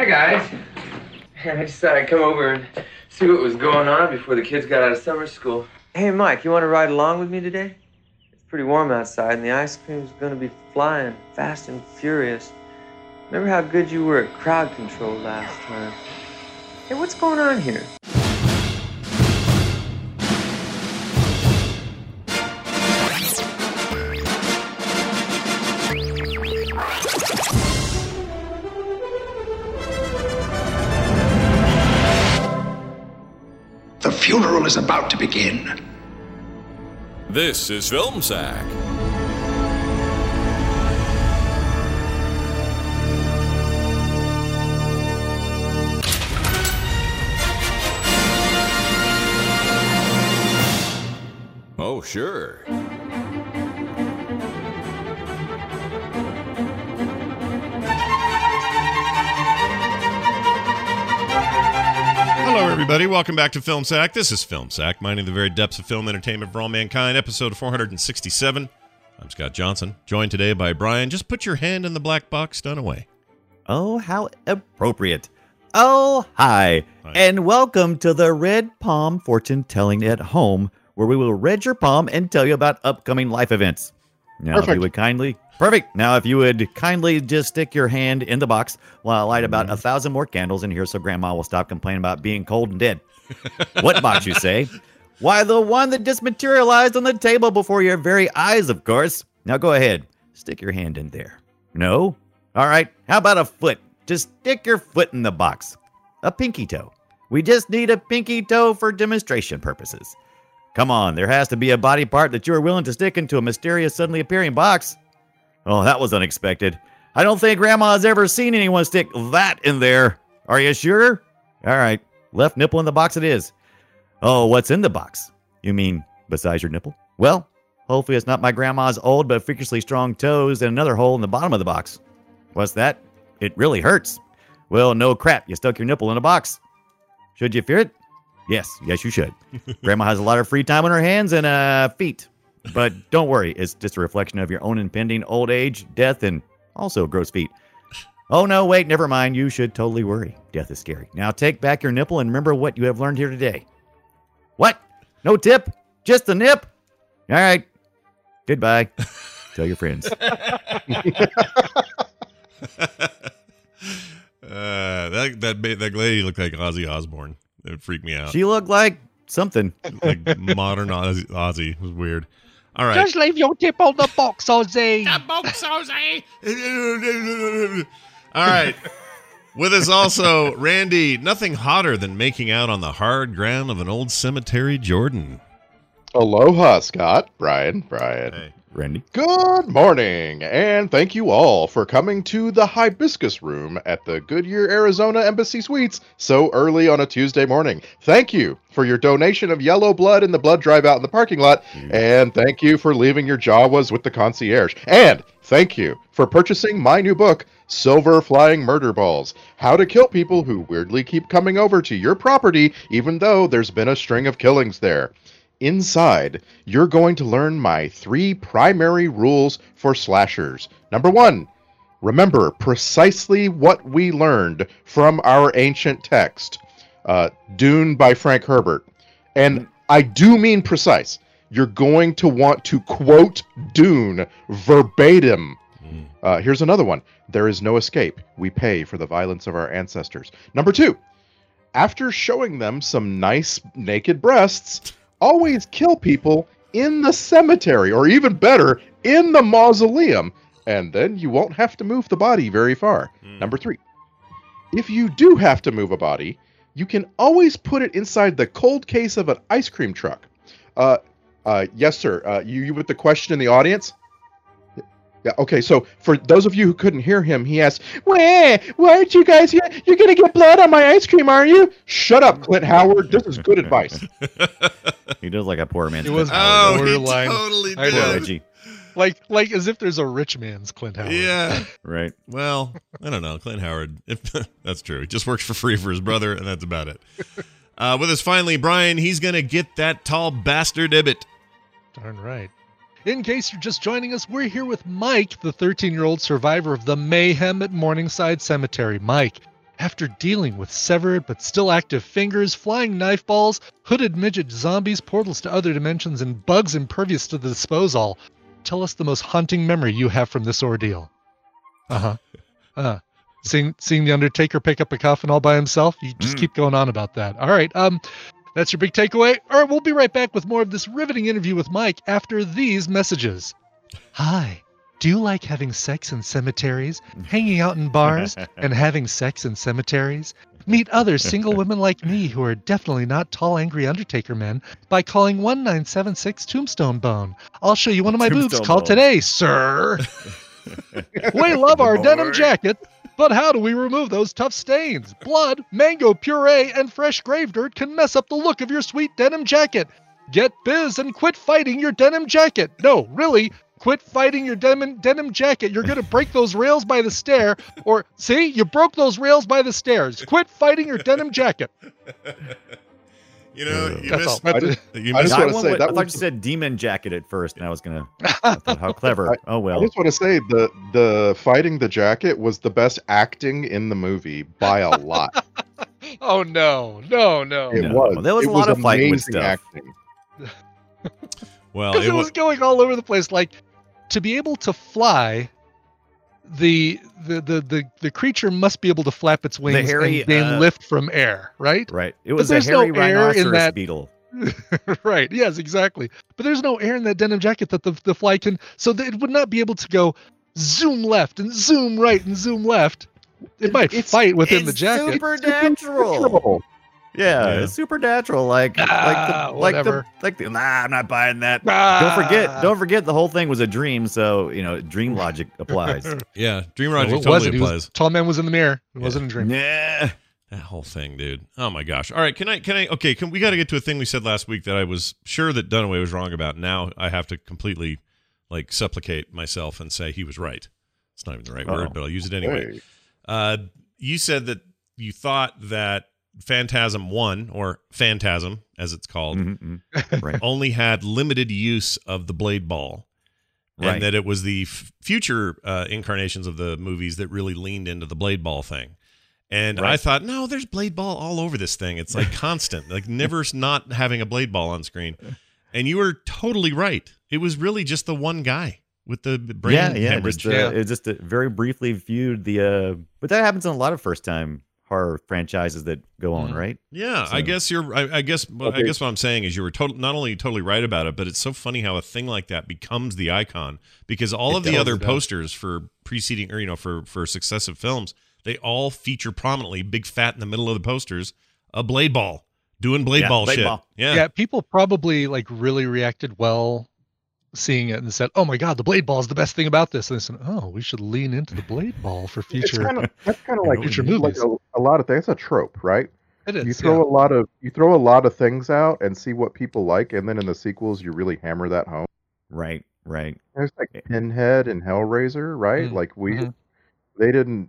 guys. I just thought I'd come over and see what was going on before the kids got out of summer school. Hey, Mike, you want to ride along with me today? It's pretty warm outside, and the ice cream's going to be flying fast and furious. Remember how good you were at crowd control last time? Hey, what's going on here? The funeral is about to begin. This is Film Sack. Oh, sure. Hello, everybody. Welcome back to Film Sack. This is Film Sack, mining the very depths of film entertainment for all mankind, episode 467. I'm Scott Johnson, joined today by Brian. Just put your hand in the black box, done away. Oh, how appropriate. Oh, hi. And welcome to the Red Palm Fortune Telling at Home, where we will read your palm and tell you about upcoming life events. Now, Perfect. if you would kindly... Perfect. Now, if you would kindly just stick your hand in the box while I light about 1,000 more candles in here so Grandma will stop complaining about being cold and dead. What box, you say? Why, the one that just materialized on the table before your very eyes, of course. Now, go ahead. Stick your hand in there. No? All right. How about a foot? Just stick your foot in the box. A pinky toe. We just need a pinky toe for demonstration purposes. Come on, there has to be a body part that you are willing to stick into a mysterious, suddenly appearing box. Oh, that was unexpected. I don't think Grandma has ever seen anyone stick that in there. Are you sure? All right, left nipple in the box it is. Oh, what's in the box? You mean besides your nipple? Well, hopefully it's not my grandma's old but freakishly strong toes and another hole in the bottom of the box. What's that? It really hurts. Well, no crap, you stuck your nipple in a box. Should you fear it? Yes, you should. Grandma has a lot of free time on her hands and feet. But don't worry, it's just a reflection of your own impending old age, death, and also gross feet. Oh, no, wait, never mind. You should totally worry. Death is scary. Now take back your nipple and remember what you have learned here today. What? No tip? Just a nip? All right. Goodbye. Tell your friends. That lady looked like Ozzy Osbourne. It freaked me out. She looked like something. Like modern Ozzy. It was weird. All right. Just leave your tip on the box, Ozzy. The box, Ozzy. All right. With us also, Randy. Nothing hotter than making out on the hard ground of an old cemetery, Jordan. Aloha, Scott. Brian. Hey. Randy. Good morning, and thank you all for coming to the Hibiscus Room at the Goodyear, Arizona Embassy Suites so early on a Tuesday morning. Thank you for your donation of yellow blood in the blood drive out in the parking lot, and thank you for leaving your Jawas with the concierge. And thank you for purchasing my new book, Silver Flying Murder Balls, How to Kill People Who Weirdly Keep Coming Over to Your Property Even Though There's Been a String of Killings There. Inside, you're going to learn my 3 primary rules for slashers. Number 1, remember precisely what we learned from our ancient text, Dune by Frank Herbert. And I do mean precise. You're going to want to quote Dune verbatim. Here's another one. There is no escape. We pay for the violence of our ancestors. Number 2, after showing them some nice naked breasts, always kill people in the cemetery, or even better, in the mausoleum, and then you won't have to move the body very far. Number 3, if you do have to move a body, you can always put it inside the cold case of an ice cream truck. Yes, sir. You with the question in the audience? Yeah, okay, so for those of you who couldn't hear him, he asked, why aren't you guys here? You're going to get blood on my ice cream, are you? Shut up, Clint Howard. This is good advice. He does like a poor man's It was borderline. he Totally I did. know. Reggie. Like as if there's a rich man's Clint Howard. Yeah. Right. Well, I don't know. Clint Howard, that's true. He just works for free for his brother, and that's about it. With us finally, Brian, he's going to get that tall bastard Ibbot. Darn right. In case you're just joining us, we're here with Mike, the 13-year-old survivor of the mayhem at Morningside Cemetery. Mike After dealing with severed but still active fingers, flying knife balls, hooded midget zombies, portals to other dimensions, and bugs impervious to the disposal, tell us the most haunting memory you have from this ordeal. Seeing the Undertaker pick up a coffin all by himself? You just keep going on about that. All right, that's your big takeaway. All right, we'll be right back with more of this riveting interview with Mike after these messages. Hi. Do you like having sex in cemeteries, hanging out in bars, and having sex in cemeteries? Meet other single women like me who are definitely not tall, angry Undertaker men by calling 1976 Tombstone Bone. I'll show you one of my boobs. Call today, sir. We love our denim jacket, but how do we remove those tough stains? Blood, mango puree, and fresh grave dirt can mess up the look of your sweet denim jacket. Get biz and quit fighting your denim jacket. No, really. Quit fighting your denim jacket. You're going to break those rails by the stair. Or, see, you broke those rails by the stairs. Quit fighting your denim jacket. You know, you That's missed. all. I just want to say I thought you said demon jacket at first, and I was going to. How clever. Oh, well. I just want to say the fighting the jacket was the best acting in the movie by a lot. Oh, no. It No, was. there was a lot of fighting with amazing stuff. acting. Well, Because it was going all over the place. Like, to be able to fly, the creature must be able to flap its wings hairy, and gain lift from air, right? Right. It was a there's hairy no air in rhinoceros that- beetle. Right. Yes, exactly. But there's no air in that denim jacket that the fly can. So that it would not be able to go zoom left and zoom right and zoom left. It might fight within the jacket. Supernatural. Yeah, it's supernatural. Like whatever. I'm not buying that. Ah. Don't forget the whole thing was a dream, so dream logic applies. yeah, Dream No, Logic it totally wasn't. applies. Tall man was in the mirror. It wasn't a dream. Nah. That whole thing, dude. Oh my gosh. All right, we got to get to a thing we said last week that I was sure that Dunaway was wrong about. Now I have to completely supplicate myself and say he was right. It's not even the right word, but I'll use it anyway. Hey. You said that you thought that Phantasm 1, or Phantasm as it's called, Right. only had limited use of the blade ball. Right. And that it was the future incarnations of the movies that really leaned into the blade ball thing. And I thought, no, there's blade ball all over this thing. It's like constant, like never not having a blade ball on screen. And you were totally right. It was really just the one guy with the brain hemorrhage. It just very briefly viewed but that happens in a lot of first time horror franchises that go on, right? Yeah, So- I guess I guess what I'm saying is you were not only totally right about it, but it's so funny how a thing like that becomes the icon, because all of the other posters for preceding, or for successive films, they all feature prominently, big fat in the middle of the posters, a blade ball doing blade ball blade shit. ball. Yeah, people probably really reacted well seeing it and said, "Oh my God, the blade ball is the best thing about this." And they said, "Oh, we should lean into the blade ball for future." That's kind of like future movies. a lot of things. It's a trope, right? It is. You throw a lot of things out and see what people like, and then in the sequels you really hammer that home. Right. There's like Pinhead and Hellraiser, right? Like they didn't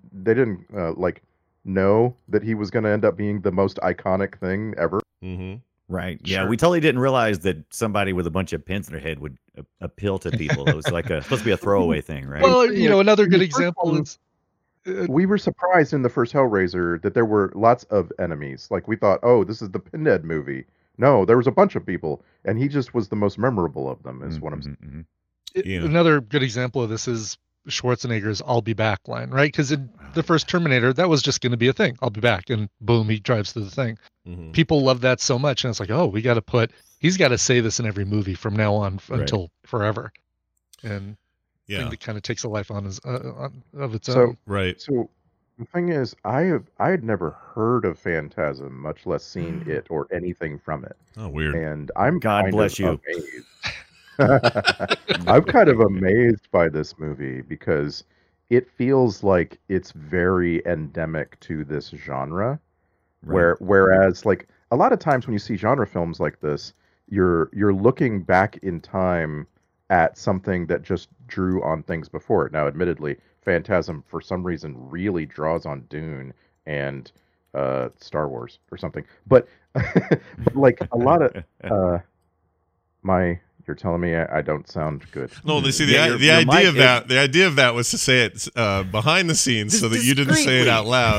know that he was going to end up being the most iconic thing ever. Mm-hmm. Right. Yeah, we totally didn't realize that somebody with a bunch of pins in their head would appeal to people. It was like supposed to be a throwaway thing, right? Well, another good example is we were surprised in the first Hellraiser that there were lots of enemies. Like we thought, oh, this is the Pinhead movie. No, there was a bunch of people, and he just was the most memorable of them. Is what I'm saying. Yeah. Another good example of this is Schwarzenegger's "I'll be back" line, right? Because in the first Terminator, that was just going to be a thing. I'll be back, and boom, he drives through the thing. Mm-hmm. People love that so much, and it's like, oh, he's got to say this in every movie from now on until forever. And thing that kind of takes a life on of its own. Right. So the thing is, I had never heard of Phantasm, much less seen it or anything from it. Oh, weird. And I'm God kind bless of you. amazed. I'm kind of amazed by this movie because it feels like it's very endemic to this genre. Whereas like a lot of times when you see genre films like this, you're looking back in time at something that just drew on things before it. Now, admittedly, Phantasm for some reason really draws on Dune and Star Wars or something. But like a lot of you're telling me I don't sound good. No, the idea of that was to say it behind the scenes so that you didn't say it out loud.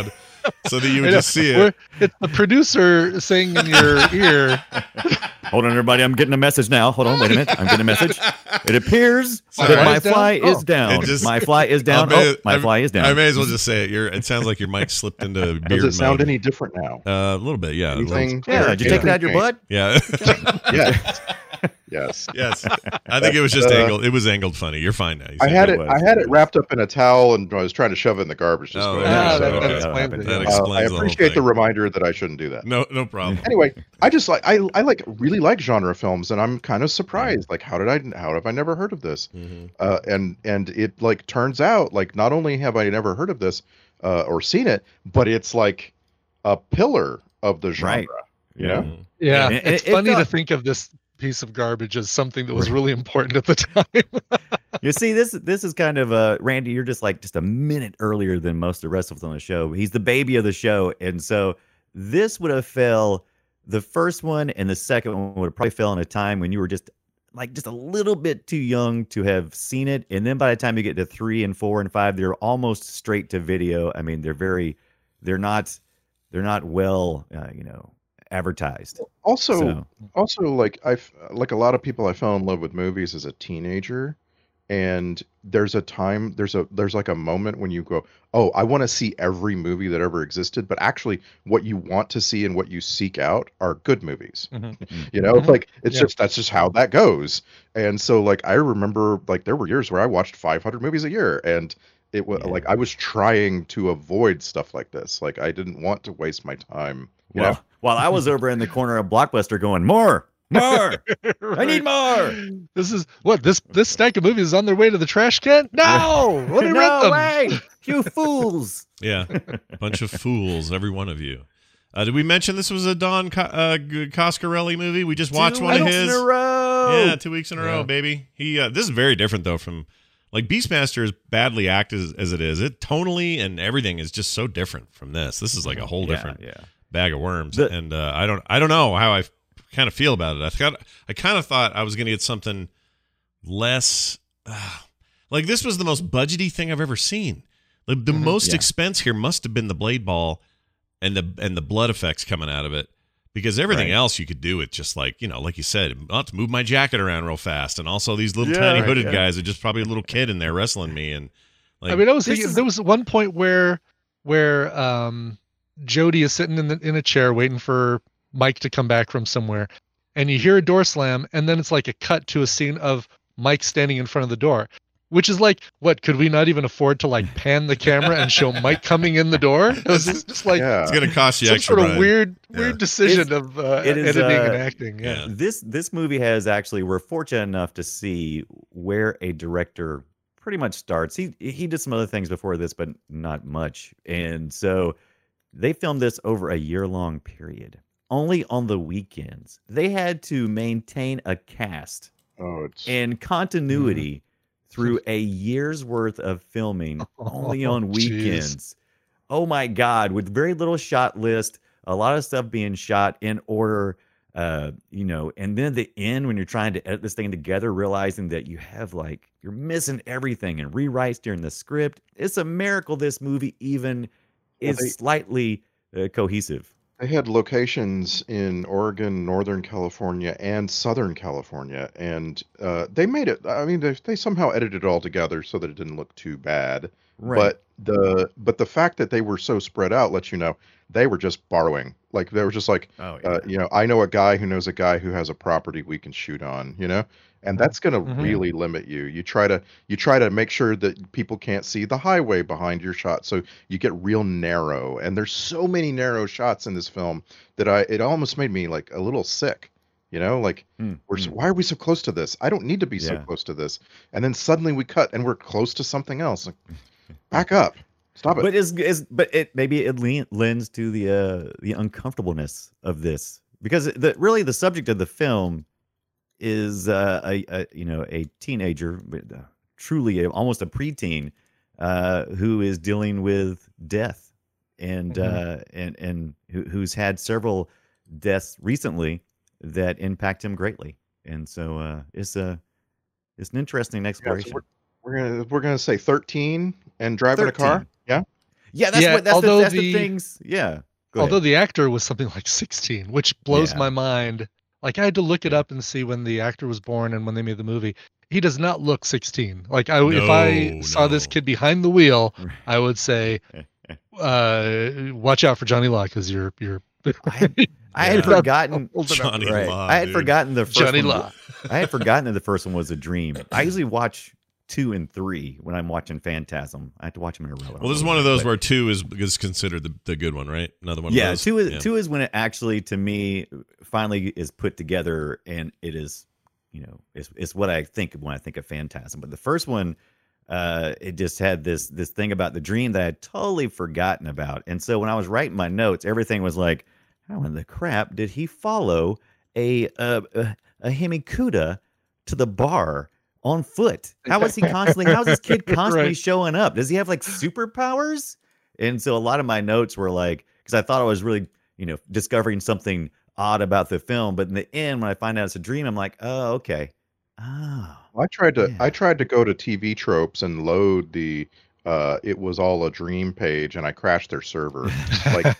so that you would just see it. It's the producer saying in your ear. Hold on, everybody. I'm getting a message now. Hold on. Wait a minute. I'm getting a message. It appears Sorry. that my fly is down. It just- My fly is down. My fly is down. I may as well just say it. It sounds like your mic slipped into beard Does it sound mode. any different now? A little bit, yeah. Anything? Yeah, did you take it out of your butt? Yeah. Yes. Yes. Yes. I think it was just angled. It was angled funny. You're fine now. You I said had it. it. I had it wrapped up in a towel, and I was trying to shove it in the garbage. Just Oh, going yeah, out. that okay. explains it. That Yeah. explains I the whole appreciate the thing. reminder that I shouldn't do that. No problem. Anyway, I just like I like really like genre films, and I'm kind of surprised. Like, how have I never heard of this? Mhm. And it like turns out like not only have I never heard of this or seen it, but it's like a pillar of the genre. Right. You know? Mhm. Yeah, And it's it funny to felt- think of this piece of garbage as something that was really important at the time. You see, this is kind of Randy. You're just a minute earlier than most of the rest of us on the show. He's the baby of the show, and so this would have fell. The first one and the second one would have probably fell in a time when you were just a little bit too young to have seen it, and then by the time you get to 3 and 4 and 5, they're almost straight to video. I mean, they're not well, advertised. Also, So, like like a lot of people, I fell in love with movies as a teenager, and there's like a moment when you go, oh, I want to see every movie that ever existed, but actually what you want to see and what you seek out are good movies. You know, Mhm. like it's Yeah. that's just how that goes. And so like I remember like there were years where I watched 500 movies a year, and it was like I was trying to avoid stuff like this. Like I didn't want to waste my time. You know? while I was over in the corner of Blockbuster going, more, I need more. This is what this stack of movies is on their way to the trash can. No, let me rent No them. way, you fools. Yeah. Bunch of fools, every one of you. Did we mention this was a Don Coscarelli movie? We just watched one of his. 2 weeks in a row. Yeah, 2 weeks in a row, baby. He this is very different though from like Beastmaster is badly acted as it is. It tonally and everything is just so different from this. This is like a whole different bag of worms. And I don't know how I kind of feel about it. I kind of thought I was going to get something less like this was the most budgety thing I've ever seen. The most expense here must have been the blade ball and the blood effects coming out of it, because everything else you could do with just like you said, I'll have to move my jacket around real fast, and also these little tiny hooded guys are just probably a little kid in there wrestling me. And like, I mean, I was thinking there was one point where Jody is sitting in a chair waiting for Mike to come back from somewhere, and you hear a door slam, and then it's like a cut to a scene of Mike standing in front of the door, which is like, what, could we not even afford to like pan the camera and show Mike coming in the door? It was just like Yeah. it's going to cost you some extra sort of money. weird decision of it is, editing and acting. Yeah. This movie has actually, we're fortunate enough to see where a director pretty much starts. He did some other things before this, but not much. And so they filmed this over a year-long period. Only on the weekends. They had to maintain a cast and continuity through a year's worth of filming only on weekends. Oh my God, with very little shot list, a lot of stuff being shot in order, and then at the end when you're trying to edit this thing together, realizing that you have you're missing everything and rewrites during the script. It's a miracle this movie even is slightly cohesive. They had locations in Oregon, Northern California, and Southern California, and they made it. I mean, they somehow edited it all together so that it didn't look too bad. Right. But the fact that they were so spread out lets you know they were just borrowing. Like they were just like, I know a guy who knows a guy who has a property we can shoot on. And that's going to really limit you. You try to make sure that people can't see the highway behind your shot, so you get real narrow. And there's so many narrow shots in this film that it almost made me like a little sick. Why are we so close to this? I don't need to be so close to this. And then suddenly we cut and we're close to something else. Like, back up. Stop it. But it lends to the uncomfortableness of this, because the subject of the film is a teenager, truly almost a preteen, who is dealing with death and who's had several deaths recently that impact him greatly. And so it's an interesting exploration. So we're gonna say 13 and driving a car. Yeah. Yeah, that's Yeah, what that's, although that's the the- things. Yeah. Go Although ahead. the actor was something like 16, which blows Yeah. my mind. Like I had to look it up and see when the actor was born and when they made the movie. He does not look 16. Like if I saw this No. kid behind the wheel, I would say, watch out for Johnny Law because you're I had Yeah. forgotten Johnny right. Law, I had dude. forgotten the first Johnny one. Law. I had forgotten that the first one was a dream. I usually watch 2 and 3 when I'm watching Phantasm. I have to watch them in a row. Well, this is one of those where 2 is considered the good one, right? Another one. Yeah, of those? 2 is when it actually, to me, finally is put together, and it is, it's what I think when I think of Phantasm. But the first one, it just had this thing about the dream that I had totally forgotten about. And so when I was writing my notes, everything was like, how in the crap did he follow a Himikuda to the bar on foot? How is he constantly? How's this kid constantly Right. showing up? Does he have like superpowers? And so a lot of my notes were like, because I thought I was really, discovering something odd about the film, but in the end, when I find out it's a dream, I'm like, oh, okay, oh, I tried to Yeah. go to TV Tropes and load the it was all a dream page, and I crashed their server. Like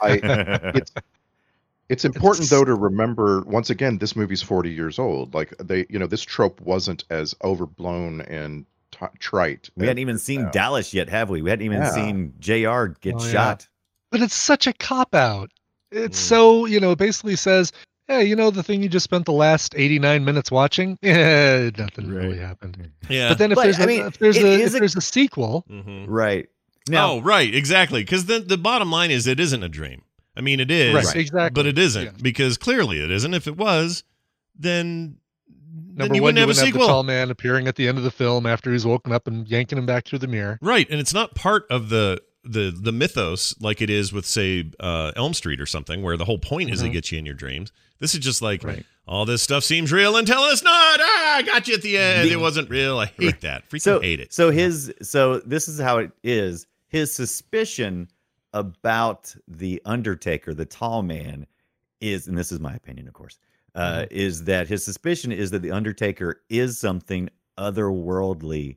it's important though to remember, once again, this movie's 40 years old. Like this trope wasn't as overblown and trite. we hadn't even seen Dallas yet, have we? We hadn't even Yeah. seen JR get Oh, yeah. shot. But it's such a cop out. It's so, it basically says, hey, the thing you just spent the last 89 minutes watching? Yeah, nothing really happened. Yeah. But then if But, there's I mean, if there's it is a- there's a sequel, Mhm. Right. Now, Oh, right, exactly. Because the bottom line is it isn't a dream. I mean, it is, right, exactly. but it isn't Yeah. because clearly it isn't. If it was, then Number you one, wouldn't have a the sequel. tall man appearing at the end of the film after he's woken up and yanking him back through the mirror. Right, and it's not part of the mythos like it is with, say, Elm Street or something, where the whole point is to get you in your dreams. This is just like, all this stuff seems real until it's not. I got you at the end. It wasn't real. I hate that. Freaking hate it. So this is how it is. His suspicion about the Undertaker, the tall man, is, and this is my opinion, of course, is that his suspicion is that the Undertaker is something otherworldly,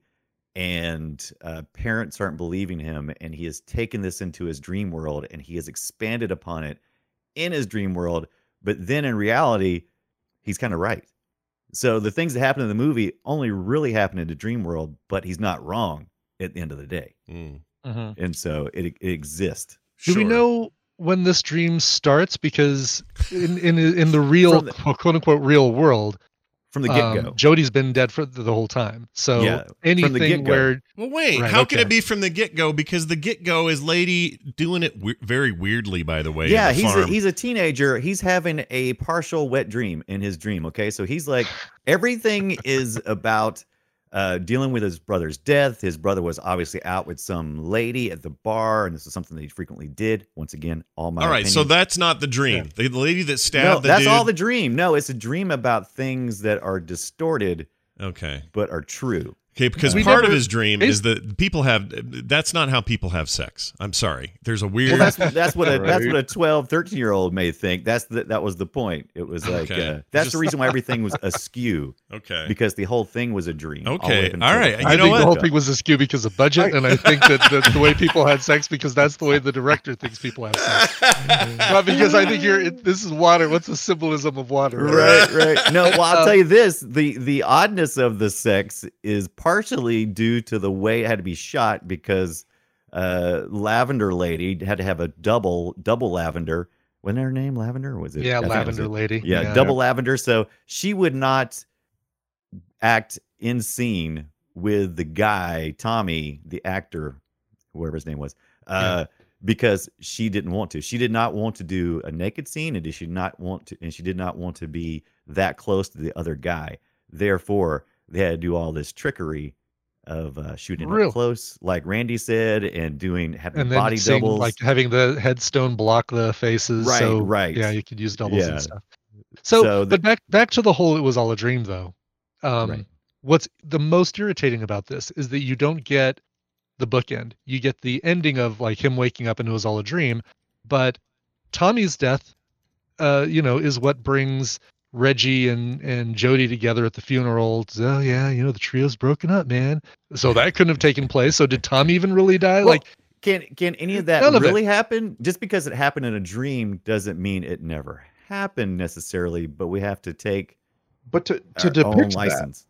and parents aren't believing him, and he has taken this into his dream world, and he has expanded upon it in his dream world. But then in reality, he's kind of right. So the things that happen in the movie only really happen in the dream world, but he's not wrong at the end of the day. Mm. And so it exists. Do we Sure. know when this dream starts? Because in the real From the- quote unquote real world, From the get-go. Jody's been dead for the whole time. So Yeah, from the anything get-go. where Well, wait. Right, How can okay. it be from the get-go? Because the get-go is Lady doing it very weirdly, by the way. Yeah, in the farm. he's a teenager. He's having a partial wet dream in his dream. Okay, so he's like, everything is about dealing with his brother's death. His brother was obviously out with some lady at the bar, and this is something that he frequently did. Once again, all my All right, so opinions. that's not the dream. The lady that no, stabbed the that's dude. all the dream. No, it's a dream about things that are distorted Okay. but are true. Okay, because We part of never- his dream is that people have. That's not how people have sex. I'm sorry. There's a weird. Well, that's what a that's Right. what a 12, 13-year-old may think. That was the point. It was like Okay. that's Just- the reason why everything was askew, okay. because the whole thing was a dream. all the way Okay, up until all the right. final I You know think what? the whole thing was askew because of budget, and I think that the way people had sex because that's the way the director thinks people have sex. Not because I think this is water. What's the symbolism of water? Right. No, well, I'll tell you this: the oddness of the sex is partially due to the way it had to be shot, because Lavender Lady had to have a double Lavender. Wasn't her name Lavender? Or was it? Yeah, I think it was Lavender it. Lady. Yeah, double Lavender. So she would not act in scene with the guy, Tommy, the actor, whoever his name was, because she didn't want to. She did not want to do a naked scene, and she did not want to be that close to the other guy. Therefore, they had to do all this trickery of shooting Real. up close, like Randy said, and having And then body seeing, doubles. like having the headstone block the faces. Right, so, right. Yeah, you could use doubles Yeah. and stuff. So the- but back to the whole it was all a dream though. Right. What's the most irritating about this is that you don't get the bookend. You get the ending of like him waking up and it was all a dream, but Tommy's death is what brings Reggie and Jody together at the funeral. Oh yeah, the trio's broken up, man. So that couldn't have taken place. So did Tommy even really die? Well, like Can any of that None of it. really happen? Just because it happened in a dream doesn't mean it never happened necessarily. But we have to take But to our own depict that, license.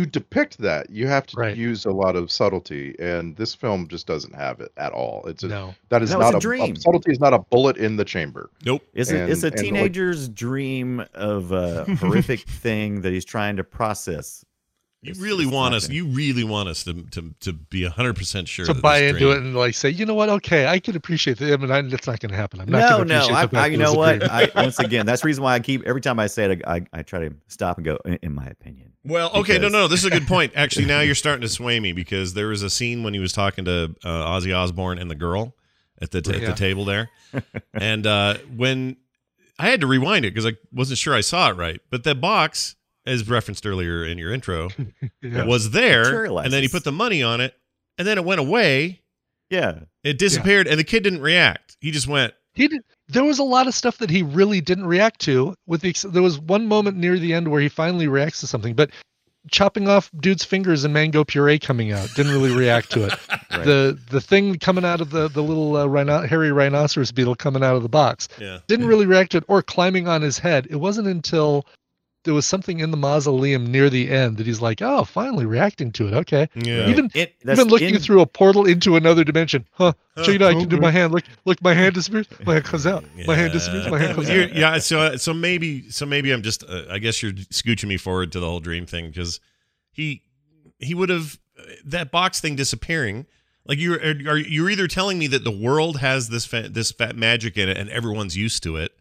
you have to Right. use a lot of subtlety, and this film just doesn't have it at all. No. That is No, it's not a dream. subtlety is not a bullet in the chamber. Nope. It's a And, like, teenager's dream of a horrific thing that he's trying to process. You It's really not want us. gonna- You really want us to be 100% sure To that buy this into dream- it and like say, you know what? Okay, I can appreciate that. But that's not going to happen. I'm not No, going to no. appreciate the fact You that it was know a what? dream. Once again, that's the reason why I keep every time I say it, I try to stop and go. In my opinion. Well, okay, Because- no. This is a good point. Actually, now you're starting to sway me because there was a scene when he was talking to Ozzy Osbourne and the girl at the Yeah. table there, and when I had to rewind it because I wasn't sure I saw it right, but the box, as referenced earlier in your intro, Yeah. was there, Materializes. and then he put the money on it, and then it went away. Yeah. It disappeared, and the kid didn't react. He just went, He did. There was a lot of stuff that he really didn't react to. There was one moment near the end where he finally reacts to something, but chopping off dude's fingers and mango puree coming out didn't really react to it. Right. The thing coming out of the little hairy rhinoceros beetle coming out of the box yeah. didn't really react to it, or climbing on his head. It wasn't until there was something in the mausoleum near the end that he's like, oh, finally reacting to it. Okay. Yeah. Even That's even looking in- through a portal into another dimension. Huh. Check it out. I can do my hand. Look, my hand disappears. My hand comes out. My hand disappears. My hand comes You're- out. yeah. So maybe I'm just. I guess you're scooching me forward to the whole dream thing because he would have that box thing disappearing. Like you're either telling me that the world has this fat magic in it and everyone's used to it,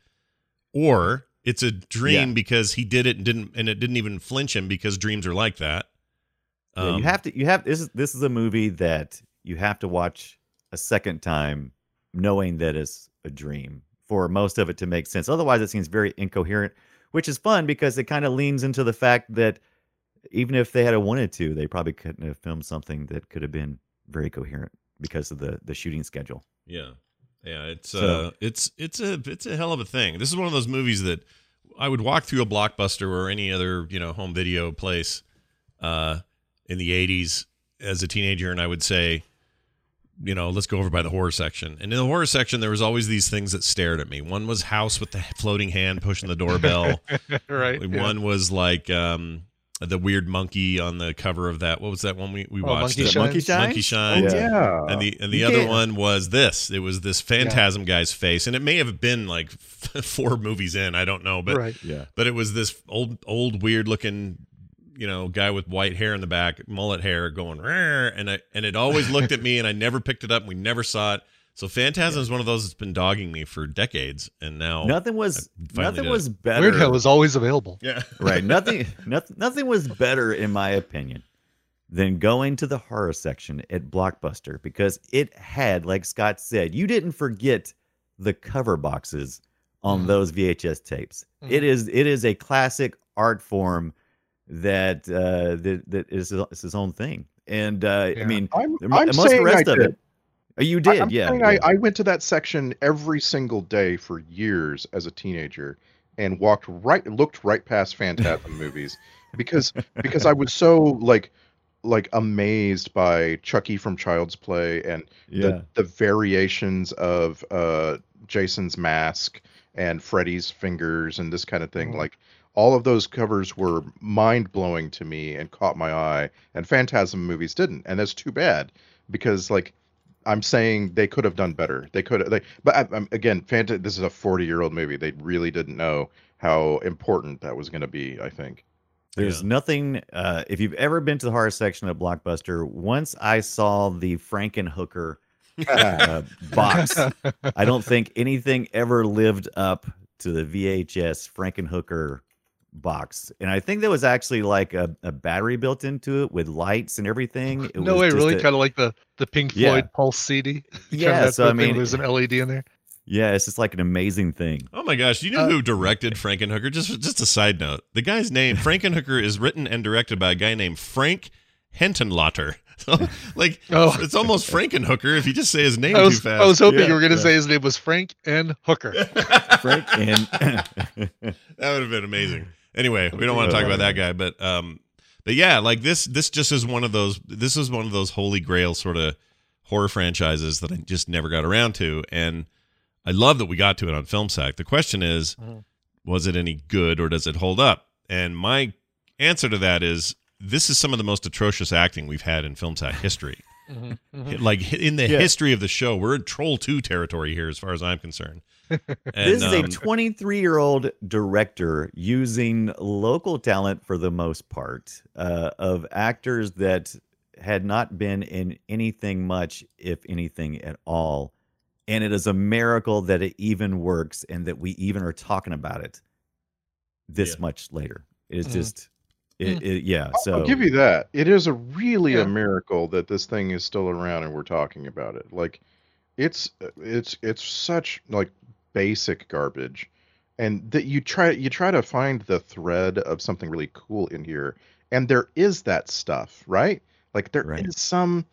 or it's a dream Yeah. because he did it and it didn't even flinch him because dreams are like that. Yeah, you have this is a movie that you have to watch a second time knowing that it's a dream for most of it to make sense. Otherwise it seems very incoherent, which is fun because it kind of leans into the fact that even if they had wanted to, they probably couldn't have filmed something that could have been very coherent because of the shooting schedule. Yeah. It's So- it's a hell of a thing. This is one of those movies that I would walk through a Blockbuster or any other home video place in the 80s as a teenager, and I would say, let's go over by the horror section. And in the horror section, there was always these things that stared at me. One was House with the floating hand pushing the doorbell. Right. yeah. One was like the weird monkey on the cover of that. What was that one we watched? Monkey It? Shines? Monkey Shines? Monkey Shines. Oh, Yeah. And the You other can't- one was this. It was this Phantasm guy's face, and it may have been like 4 movies in. I don't know, but Right. Yeah. but it was this old weird looking guy with white hair in the back, mullet hair, going "Rrr," and it always looked at me, and I never picked it up. And we never saw it. So Phantasm is one of those that's been dogging me for decades, and now Nothing was finally did it. better. Weird Hill was always available. yeah. Right. Nothing was better, in my opinion, than going to the horror section at Blockbuster because it had, like Scott said, you didn't forget the cover boxes on those VHS tapes. Mhm. It is a classic art form that that is its own thing. And I mean, I'm most of the saying rest I of did. it. Oh, you did, I'm yeah. saying yeah. I went to that section every single day for years as a teenager and looked right past Phantasm movies because I was so like amazed by Chucky from Child's Play and Yeah. the variations of Jason's mask and Freddy's fingers and this kind of thing. Like all of those covers were mind blowing to me and caught my eye, and Phantasm movies didn't, and that's too bad because I'm saying they could have done better. But again, this is a 40-year-old movie. They really didn't know how important that was going to be, I think. There's nothing. If you've ever been to the horror section of Blockbuster, once I saw the Frankenhooker box, I don't think anything ever lived up to the VHS Frankenhooker box. And I think there was actually like a battery built into it with lights and everything. It No was way, just really? a- Kind of like the Pink Yeah. Floyd Pulse CD. Yeah, so I mean, there's an LED in there. yeah, it's just like an amazing thing. Oh my gosh! Do you know who directed Frankenhooker? Just a side note: the guy's name Frankenhooker is written and directed by a guy named Frank Hentenlotter. So, it's almost Frankenhooker if you just say his name too fast. I was hoping Yeah, you were going to yeah. say his name was Frank N. Hooker. Frank and That would have been amazing. Anyway, we don't want to talk about that guy, but yeah, like this just is one of those. This is one of those holy grail sort of horror franchises that I just never got around to. And I love that we got to it on Film Sack. The question is, was it any good or does it hold up? And my answer to that is, this is some of the most atrocious acting we've had in Film Sack history. Like in the history of the show, we're in Troll 2 territory here as far as I'm concerned. And, this is a 23-year-old director using local talent for the most part, of actors that had not been in anything much, if anything at all. And it is a miracle that it even works and that we even are talking about it this much later. It's just... So I'll give you that. It is really a miracle that this thing is still around and we're talking about it. Like, it's such like basic garbage, and that you try to find the thread of something really cool in here, and there is that stuff, right? Like there is some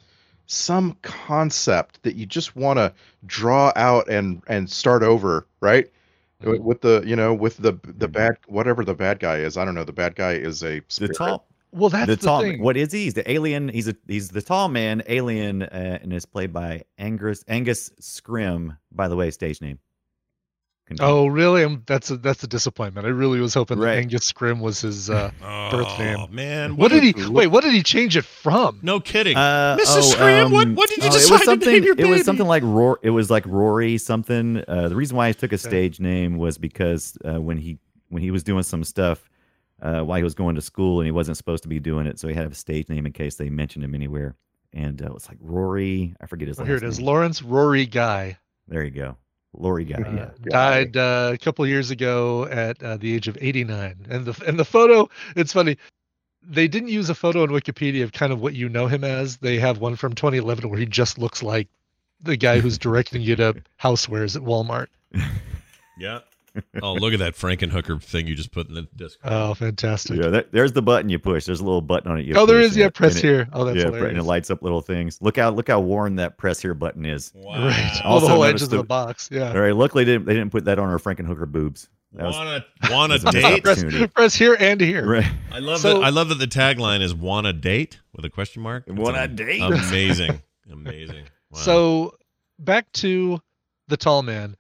concept that you just want to draw out and start over, right? With the bad, whatever the bad guy is, I don't know. The bad guy is a spirit. The tall. Well, that's the tall. thing. What is he? He's the alien. He's the tall man, alien, and is played by Angus Scrim. By the way, stage name. Continue. Oh, really? That's a disappointment. I really was hoping that Angus Scrim was his birth name. Oh man, what did he change it from? No kidding, Mr. Scrim. What did you decide to name your baby? It was something like Rory something. The reason why he took a stage name was because when he was doing some stuff while he was going to school and he wasn't supposed to be doing it, so he had a stage name in case they mentioned him anywhere. And it was like Rory. I forget his last name. Here it is, Lawrence Rory Guy. There you go. Lori Guy, died a couple of years ago at the age of 89. And the photo, it's funny. They didn't use a photo on Wikipedia of kind of what you know him as. They have one from 2011 where he just looks like the guy who's directing you to housewares at Walmart. Yeah. Oh, look at that Frankenhooker thing you just put in the disc. Oh, fantastic. Yeah, there's the button you push. There's a little button on it. There is. Yeah, press here. Oh, that's hilarious. And it lights up little things. Look how worn that press here button is. Wow. Right. All the whole edges of the box. Yeah. All right. Luckily, they didn't put that on our Frankenhooker boobs. Want a date? Press here and here. Right. I love that the tagline is "Want a date?" with a question mark. Want a date? Amazing. Wow. So back to the tall man.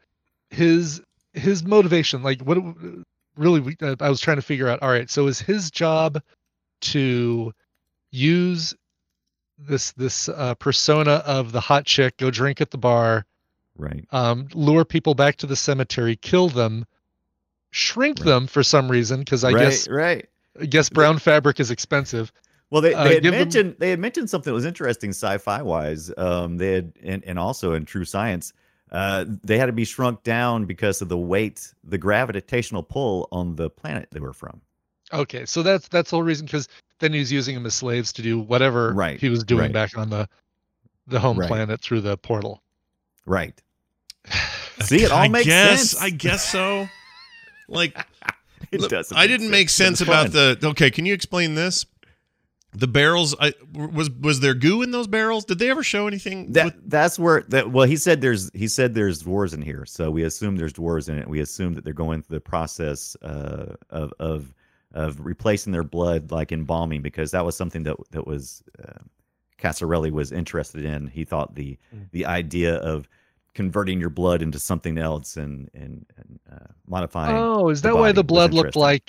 His motivation, like what really I was trying to figure out. All right, so is his job to use this persona of the hot chick, go drink at the bar, right? Lure people back to the cemetery, kill them, shrink them for some reason, because I guess brown fabric is expensive. Well, they had mentioned something that was interesting sci-fi wise. They had and also in True Science. They had to be shrunk down because of the weight, the gravitational pull on the planet they were from. Okay, so that's the whole reason, because then he was using them as slaves to do whatever he was doing back on the home planet through the portal. Right. See, it all makes sense. I guess so. Like, it doesn't. I didn't make sense about the. Okay, can you explain this? The barrels, was there goo in those barrels? Did they ever show anything? That's where well, he said there's dwarves in here, so we assume there's dwarves in it. We assume that they're going through the process of replacing their blood, like embalming, because that was something that was Casarelli was interested in. He thought the idea of converting your blood into something else and modifying. Oh, is that why the blood looked like?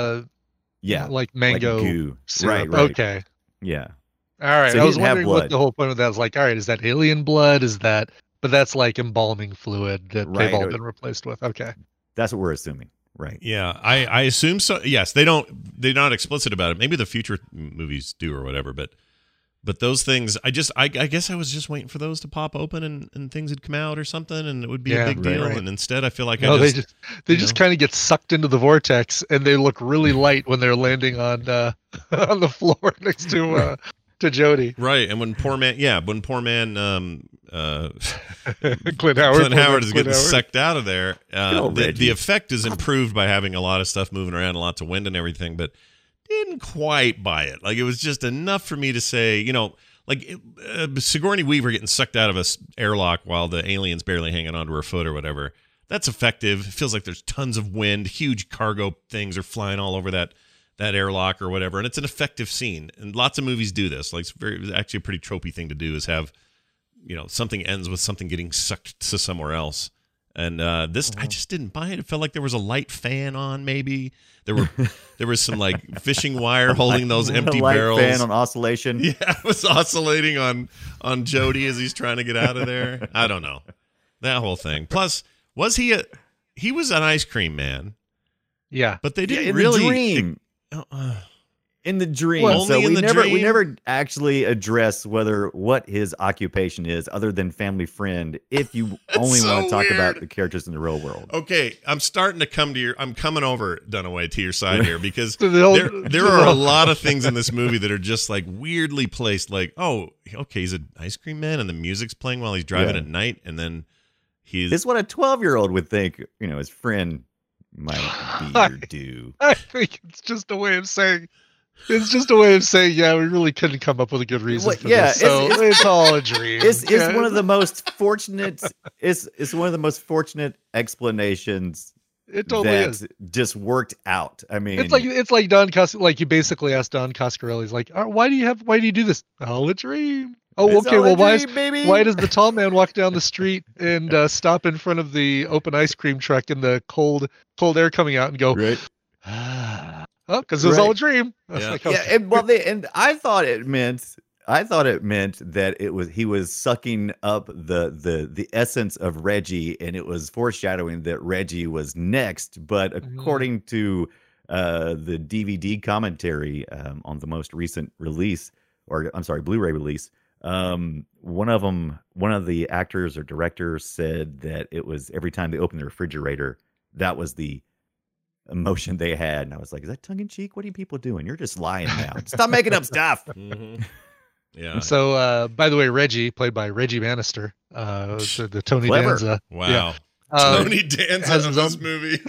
Like mango. Like goo. Right. Okay. Yeah. All right. So I was wondering what the whole point of that was. Like, all right, is that alien blood? But that's like embalming fluid that they've all been replaced with. Okay. That's what we're assuming. Right. Yeah. I assume so. Yes. They're not explicit about it. Maybe the future movies do or whatever, but those things, I guess I was just waiting for those to pop open and things would come out or something, and it would be a big deal. Right. And instead, I feel like they just kind of get sucked into the vortex, and they look really light when they're landing on the floor next to Jody. Right. And when poor man, Clint Howard is getting sucked out of there. The effect is improved by having a lot of stuff moving around, lots of wind and everything, but didn't quite buy it. Like, it was just enough for me to say, Sigourney Weaver getting sucked out of a airlock while the alien's barely hanging onto her foot or whatever. That's effective. It feels like there's tons of wind. Huge cargo things are flying all over that airlock or whatever, and it's an effective scene. And lots of movies do this. Like, it's actually a pretty tropey thing to do, is have something ends with something getting sucked to somewhere else. And this, I just didn't buy it. It felt like there was a light fan on. Maybe there was some like fishing wire holding those empty light barrels. fan on oscillation. Yeah, it was oscillating on Jody as he's trying to get out of there. I don't know, that whole thing. Plus, he was an ice cream man. Yeah, but they didn't in really. The dream. In the dream. Well, so only in the dream? we never actually address what his occupation is other than family friend, if you only so want to talk weird. about the characters in the real world. Okay, I'm starting to I'm coming over, Dunaway, to your side here, because The there are a lot of things in this movie that are just like weirdly placed. Like, oh, okay, he's an ice cream man, and the music's playing while he's driving at night, and then he's. It's what a 12-year-old would think, his friend might be or do. I think it's just a way of saying. It's just a way of saying, yeah, we really couldn't come up with a good reason for this. So it's all a dream. It's one of the most fortunate. It's one of the most fortunate explanations. It totally is. Just worked out. I mean, it's like Don like you basically asked Don Coscarelli's like, why do you do this? All a dream. Oh, It's okay. all Well, a dream, baby. why does the tall man walk down the street and stop in front of the open ice cream truck in the cold air coming out and go? Right. Oh, because it was all a dream. Yeah. Like, and I thought it meant that he was sucking up the essence of Reggie, and it was foreshadowing that Reggie was next. But according to the DVD commentary on the most recent release, Blu-ray release, one of the actors or directors said that it was every time they opened the refrigerator, that was the emotion they had. And I was like, is that tongue in cheek? What are you people doing? You're just lying now. Stop making up stuff. Mm-hmm. Yeah. So, by the way, Reggie, played by Reggie Bannister, the Tony Clever. Danza. Wow. Yeah. Tony Danza has in his this own- movie.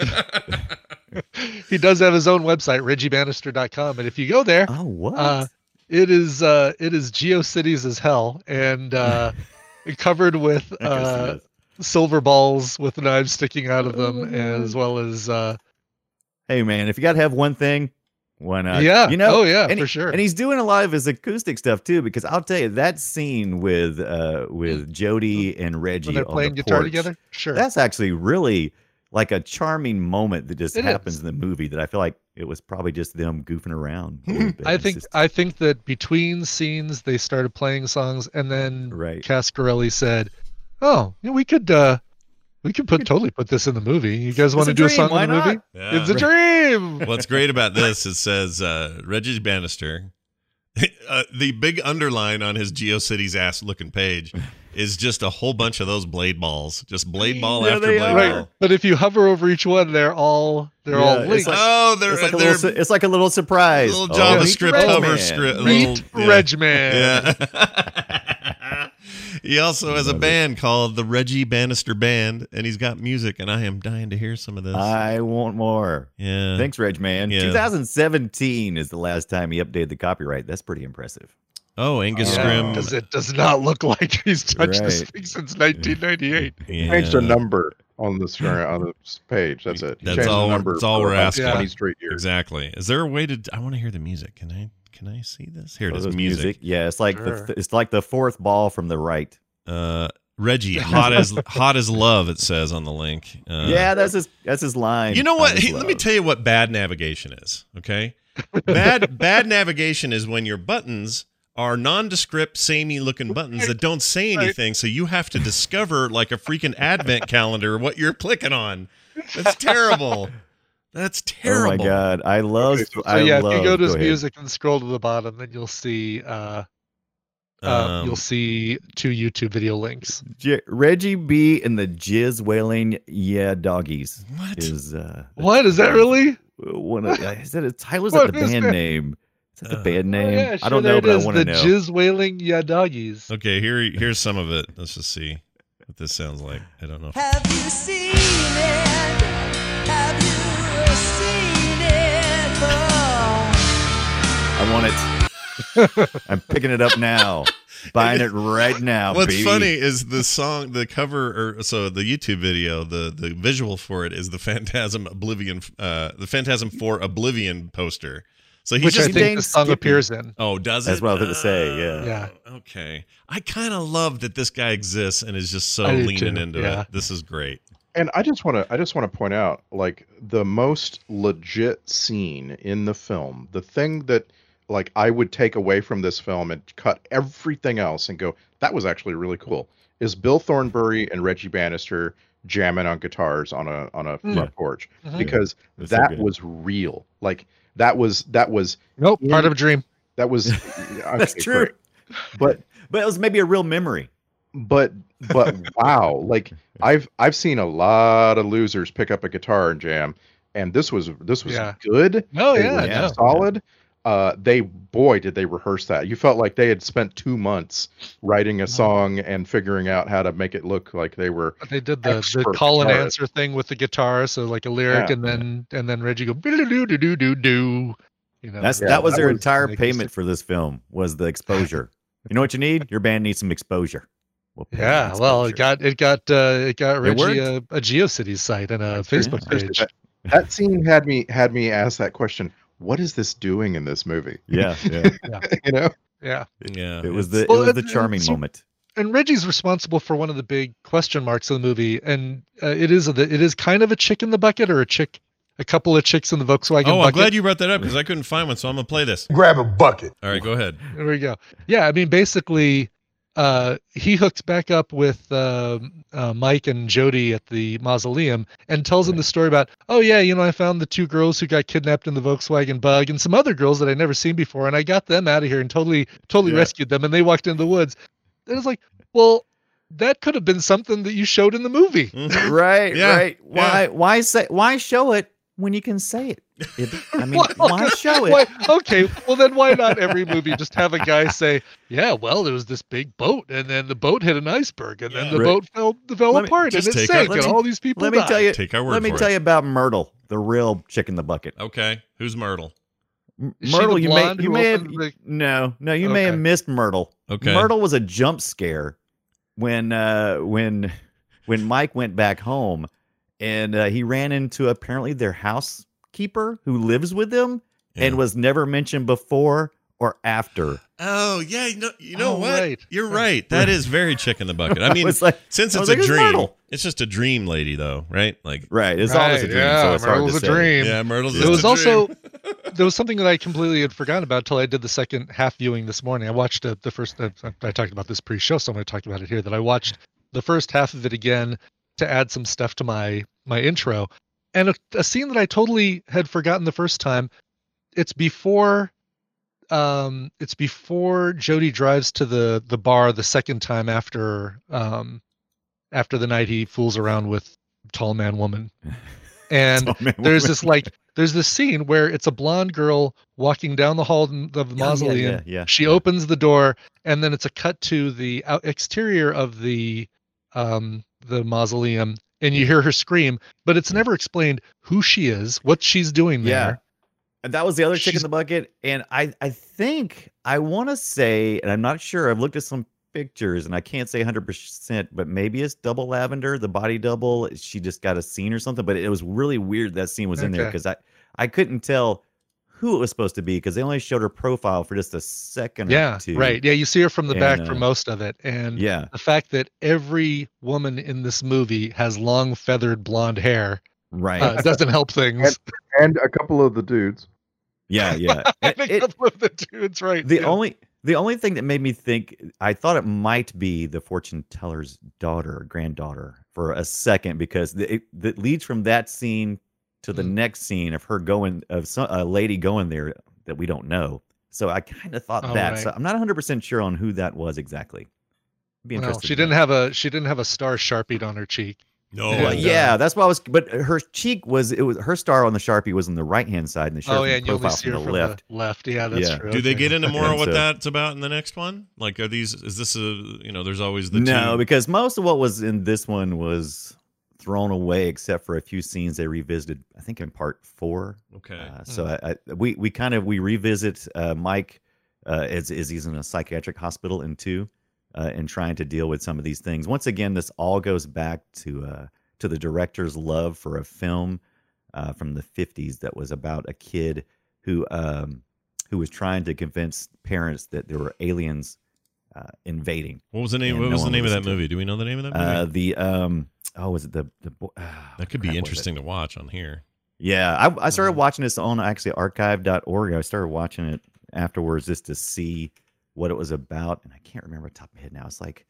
He does have his own website, reggiebannister.com. And if you go there, Oh, what? it is GeoCities as hell and covered with I guess it is. silver balls with knives sticking out of them, as well as Hey man, if you got to have one thing, why not? Yeah. Oh, yeah, and for sure. And he's doing a lot of his acoustic stuff too, because I'll tell you that scene with Jody and Reggie when they're on playing the guitar porch, together. Sure. that's actually really like a charming moment that just It happens is. in the movie. That I feel like it was probably just them goofing around. a little bit. I It's think just- I think that between scenes they started playing songs, and then Right. Cascarelli said, "Oh, we could totally put this in the movie. You guys want to a do a dream, song why in the movie? not?" Yeah. It's a dream." What's great about this, it says Reggie Bannister. The big underline on his GeoCities ass looking page is just a whole bunch of those blade balls. Just blade ball Yeah, after they blade are. Right, ball. but if you hover over each one, they're all Yeah, linked. it's like- Oh, they're it's like a little surprise. little Oh, JavaScript meet cover Regman. script. Meet Regman. Yeah. He also has a band called the Reggie Bannister Band, and he's got music, and I am dying to hear some of this. I want more. Yeah. Thanks, Reg Man. Yeah. 2017 is the last time he updated the copyright. That's pretty impressive. Oh, Angus Yeah, Scrim. because it does not look like he's touched this Right. thing since 1998. Yeah. Changed a number on the page. That's it. That's Changed the all- number that's all for we're about asking. 20 straight years. Exactly. Is there a way to? I want to hear the music. Can I see this? Here it is. Those Music. Yeah, it's like Sure. it's like the fourth ball from the right. Reggie, hot as love. It says on the link. Yeah, that's his line. You know what? Hot as Let me love. tell you what bad navigation is. Okay, bad navigation is when your buttons are nondescript, samey looking buttons that don't say anything, so you have to discover like a freaking advent calendar what you're clicking on. That's terrible. That's Oh terrible. my god, I love. Okay, so So yeah, if you go to his ahead. music and scroll to the bottom, then you'll see you'll see 2 YouTube video links. Reggie B and the Jizz Wailing Yeah Doggies What? is What is that really? one of is that Tyler's What like the is band that? name. Is that the band Oh, name? yeah, I don't know, there but it I is, want to the know. Jizz Wailing Yeah Doggies. Okay, here's some of it. Let's just see what this sounds like. I don't know. Have you seen it? Have you seen it? Oh. I want it. I'm picking it up now. Buying it right now. What's baby. funny is the song, the cover, or so the YouTube video, the visual for it is the Phantasm 4 Oblivion poster. So he Which I just think the song Skippy. appears in. Oh, does it? That's what I was going to say, yeah. Yeah. Okay. I kind of love that this guy exists and is just so I do leaning too, into yeah. it. This is great. And I just want to point out, like, the most legit scene in the film, the thing that, like, I would take away from this film and cut everything else and go, that was actually really cool, is Bill Thornbury and Reggie Bannister jamming on guitars on a front porch, because That's so that good. was real. Like, that was Nope, part of a dream. that was That's okay, true. great. But But it was maybe a real memory. but wow, like I've seen a lot of losers pick up a guitar and jam, and this was Yeah. good. Oh, It yeah, was yeah. solid. Did they rehearse that? You felt like they had spent 2 months writing a song and figuring out how to make it look like they were. But they did the Expert call and guitarist. answer thing with the guitar, so like a lyric, Yeah. and then Reggie go do do do do do. You know, That was that their was- entire like payment for this film was the exposure. You know what you need? Your band needs some exposure. We'll pay you Yeah, well, it exposure. got Reggie worked. a GeoCities site and a Facebook page. That scene had me ask that question. What is this doing in this movie? Yeah, yeah. You know? Yeah, Yeah. It was it's- the charming so- moment. and Reggie's responsible for one of the big question marks of the movie, and it is kind of a chick in the bucket or a couple of chicks in the Volkswagen Oh, I'm bucket. glad you brought that up because I couldn't find one, so I'm going to play this. Grab a bucket. All right, go ahead. There we go. Yeah, I mean, basically, he hooks back up with Mike and Jody at the mausoleum and tells them the story about, oh yeah, I found the 2 girls who got kidnapped in the Volkswagen Bug and some other girls that I'd never seen before, and I got them out of here and totally Yeah. rescued them, and they walked into the woods. And it's like, well, that could have been something that you showed in the movie. Mhm. Right, Yeah, right. Why show it when you can say it? I mean, why show it? Why, okay, well then why not every movie just have a guy say, yeah, well, there was this big boat, and then the boat hit an iceberg, and then Yeah. the Right. boat fell Let me apart, and just it take sank, our- and all these people Let me died. tell you. Take our word Let me for tell it. you about Myrtle, the real chick in the bucket. Okay. Who's Myrtle? Is she Myrtle, the you blonde may who have opens the- no, you may have Okay. missed Myrtle. Okay. Myrtle was a jump scare when Mike went back home, and he ran into apparently their housekeeper who lives with them Yeah. and was never mentioned before or after. Oh, yeah. You know Oh, what? right. You're right. That is very chick in the bucket. I mean, was like, since I it's was a like, "Who's dream, Myrtle?" it's just a dream lady, though, right? Like, Right, it's always a dream, so it's hard to Myrtle's a say. dream. yeah, Myrtle's It just was a also dream. there was something that I completely had forgotten about until I did the second half viewing this morning. I watched the first. I talked about this pre-show, so I'm going to talk about it here. That I watched the first half of it again to add some stuff to my intro, and a scene that I totally had forgotten the first time. It's before Jody drives to the bar the second time after the night he fools around with Tall Man Woman. And Oh, man, there's this scene where it's a blonde girl walking down the hall of the mausoleum. yeah. She opens the door, and then it's a cut to the exterior of the mausoleum, and you hear her scream, but it's never explained who she is, what she's doing there. Yeah. And that was the other chick in She's- the bucket. And I think I want to say, and I'm not sure, I've looked at some pictures and I can't say 100%, but maybe it's Double Lavender, the body double. She just got a scene or something, but it was really weird that scene was in there Okay. because I couldn't tell who it was supposed to be because they only showed her profile for just a second Yeah, or two. right. Yeah, you see her from the back And, for most of it. And Yeah. the fact that every woman in this movie has long feathered blonde hair Right. doesn't help things. And a couple of the dudes. Yeah. And a It- couple of the dudes, right? The yeah. only thing that made me think, I thought it might be the fortune teller's daughter or granddaughter for a second because it leads from that scene to the next scene of her a lady going there that we don't know. So I kind of thought Oh, that. right. So I'm not 100% sure on who that was exactly. Be Well, interested. she to know. didn't have a star sharpied on her cheek. No. Well, Well, And, yeah, that's why I was. But her cheek was her star on the Sharpie was on the right hand side, and the Oh Sharpie yeah, and you only profile see her from from the left. the left. Yeah, that's Yeah. true. Do they Okay. get into more And of what so- that's about in the next one? Like, is this there's always the No, two. because most of what was in this one was thrown away, except for a few scenes they revisited. I think in part 4. Okay. So we revisit Mike as he's in a psychiatric hospital in 2, and trying to deal with some of these things. Once again, this all goes back to the director's love for a film from the 50s that was about a kid who who was trying to convince parents that there were aliens invading. What was the name? And What no was the one name of that listened to it. movie? Do we know the name of that movie? Was it the That could be interesting to watch on here. Yeah, I started watching this on actually archive.org. I started watching it afterwards just to see what it was about, and I can't remember off the top of my head now. It's like,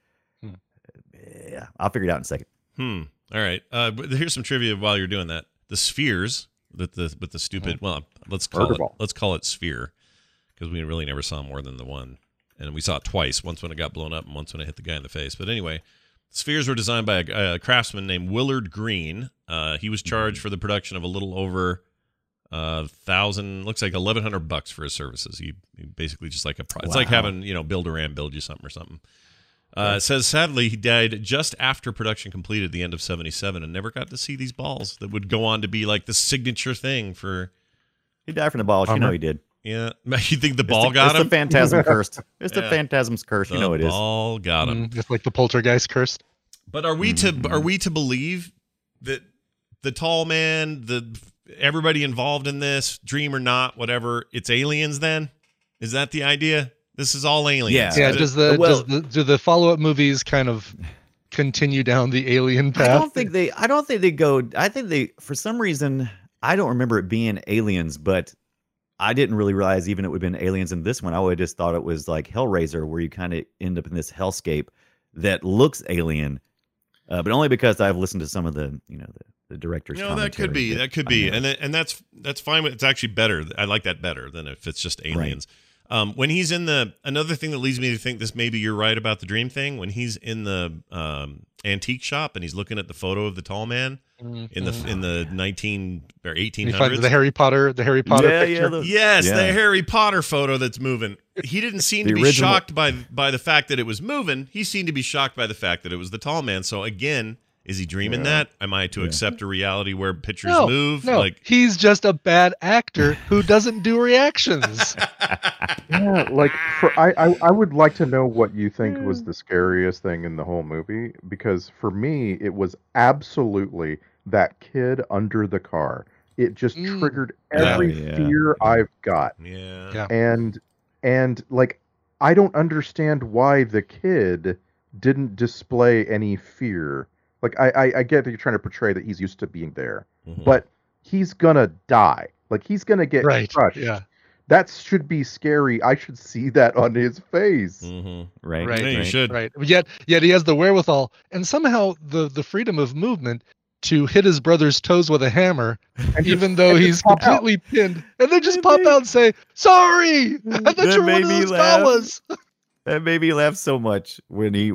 yeah, I'll figure it out in a second. All right. But here's some trivia while you're doing that. The spheres with the stupid. Well, let's call it sphere, because we really never saw more than the one, and we saw it twice. Once when it got blown up, and once when it hit the guy in the face. But anyway, spheres were designed by a craftsman named Willard Green. He was charged for the production of a little over $1,000, looks like $1,100 for his services. He basically just like it's like having Bill Duran build you something or something. It says sadly he died just after production completed at the end of '77 and never got to see these balls that would go on to be like the signature thing for. He died from the balls. You know he did. Yeah, you think the ball got him? It's the phantasm cursed. It's the phantasm's curse. You know it is. The ball got him. Just like the poltergeist cursed. But are we to believe that the tall man, everybody involved in this, dream or not, whatever, it's aliens? Then is that the idea? This is all aliens. Yeah. Do the follow-up movies kind of continue down the alien path? I don't think they go. I think they, for some reason, I don't remember it being aliens, but I didn't really realize even it would have been aliens in this one. I would have just thought it was like Hellraiser, where you kind of end up in this hellscape that looks alien, but only because I've listened to some of the the director's. That could be, and that's fine. It's actually better. I like that better than if it's just aliens. Right. When he's in another thing that leads me to think this, maybe you're right about the dream thing. When he's in the antique shop and he's looking at the photo of the tall man in the 19 or 1800s, he finds the Harry Potter picture. The Harry Potter photo that's moving. He didn't seem to be shocked by the fact that it was moving. He seemed to be shocked by the fact that it was the tall man. So again, is he dreaming that? Am I to accept a reality where pictures move? No, he's just a bad actor who doesn't do reactions. Yeah, like I would like to know what you think was the scariest thing in the whole movie, because for me it was absolutely that kid under the car. It just triggered every fear I've got. Yeah. And like I don't understand why the kid didn't display any fear. Like I get that you're trying to portray that he's used to being there, but he's gonna die. Like he's gonna get crushed. Yeah. That should be scary. I should see that on his face. Right. Yeah, you should. Right. Yet he has the wherewithal and somehow the freedom of movement to hit his brother's toes with a hammer, even though he's completely pinned, and then just pop out and say, "Sorry, I thought you were one of those fellas." That made me laugh so much when he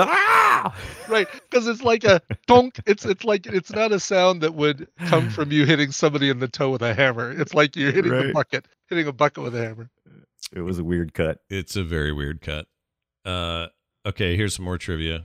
right, because it's like a donk. It's like it's not a sound that would come from you hitting somebody in the toe with a hammer. It's like you're hitting a bucket with a hammer. It was a weird cut. It's a very weird cut. Okay, here's some more trivia.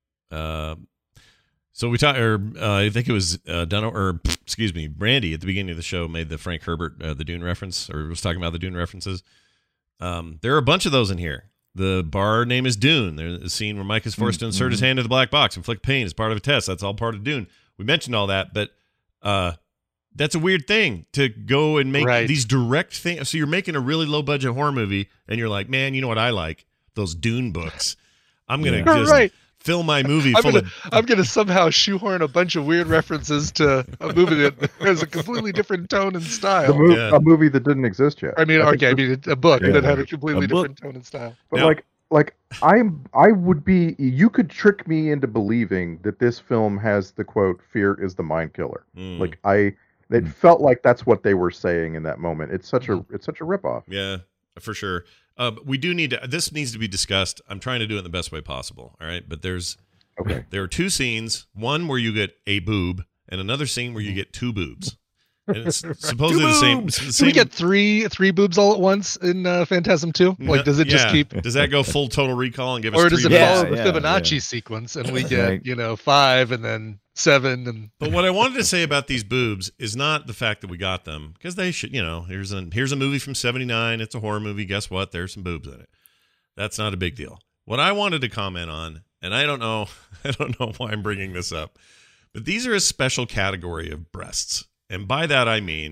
So we talked, I think it was Brandy at the beginning of the show made the Frank Herbert the Dune reference, or was talking about the Dune references. There are a bunch of those in here. The bar name is Dune. There's a scene where Mike is forced to insert his hand in the black box, inflict pain as part of a test. That's all part of Dune. We mentioned all that, but that's a weird thing to go and make these direct things. So you're making a really low budget horror movie, and you're like, man, you know what I like? Those Dune books. I'm gonna just fill my movie I'm gonna somehow shoehorn a bunch of weird references to a movie that has a completely different tone and style. A movie that didn't exist yet. I mean, a book that had a completely different tone and style. But I would be. You could trick me into believing that this film has the quote, "Fear is the mind killer." It felt like that's what they were saying in that moment. It's such a ripoff. Yeah, for sure. We do need to. This needs to be discussed. I'm trying to do it in the best way possible. All right, but there are two scenes. One where you get a boob, and another scene where you get two boobs. And it's supposedly the same. Do we get three boobs all at once in Phantasm 2? Like, does it just keep? Does that go full Total Recall and give us? Or does it follow the Fibonacci sequence and we get 5 and then 7 and? But what I wanted to say about these boobs is not the fact that we got them, because they should. Here's a movie from '79. It's a horror movie. Guess what? There's some boobs in it. That's not a big deal. What I wanted to comment on, and I don't know why I'm bringing this up, but these are a special category of breasts. And by that I mean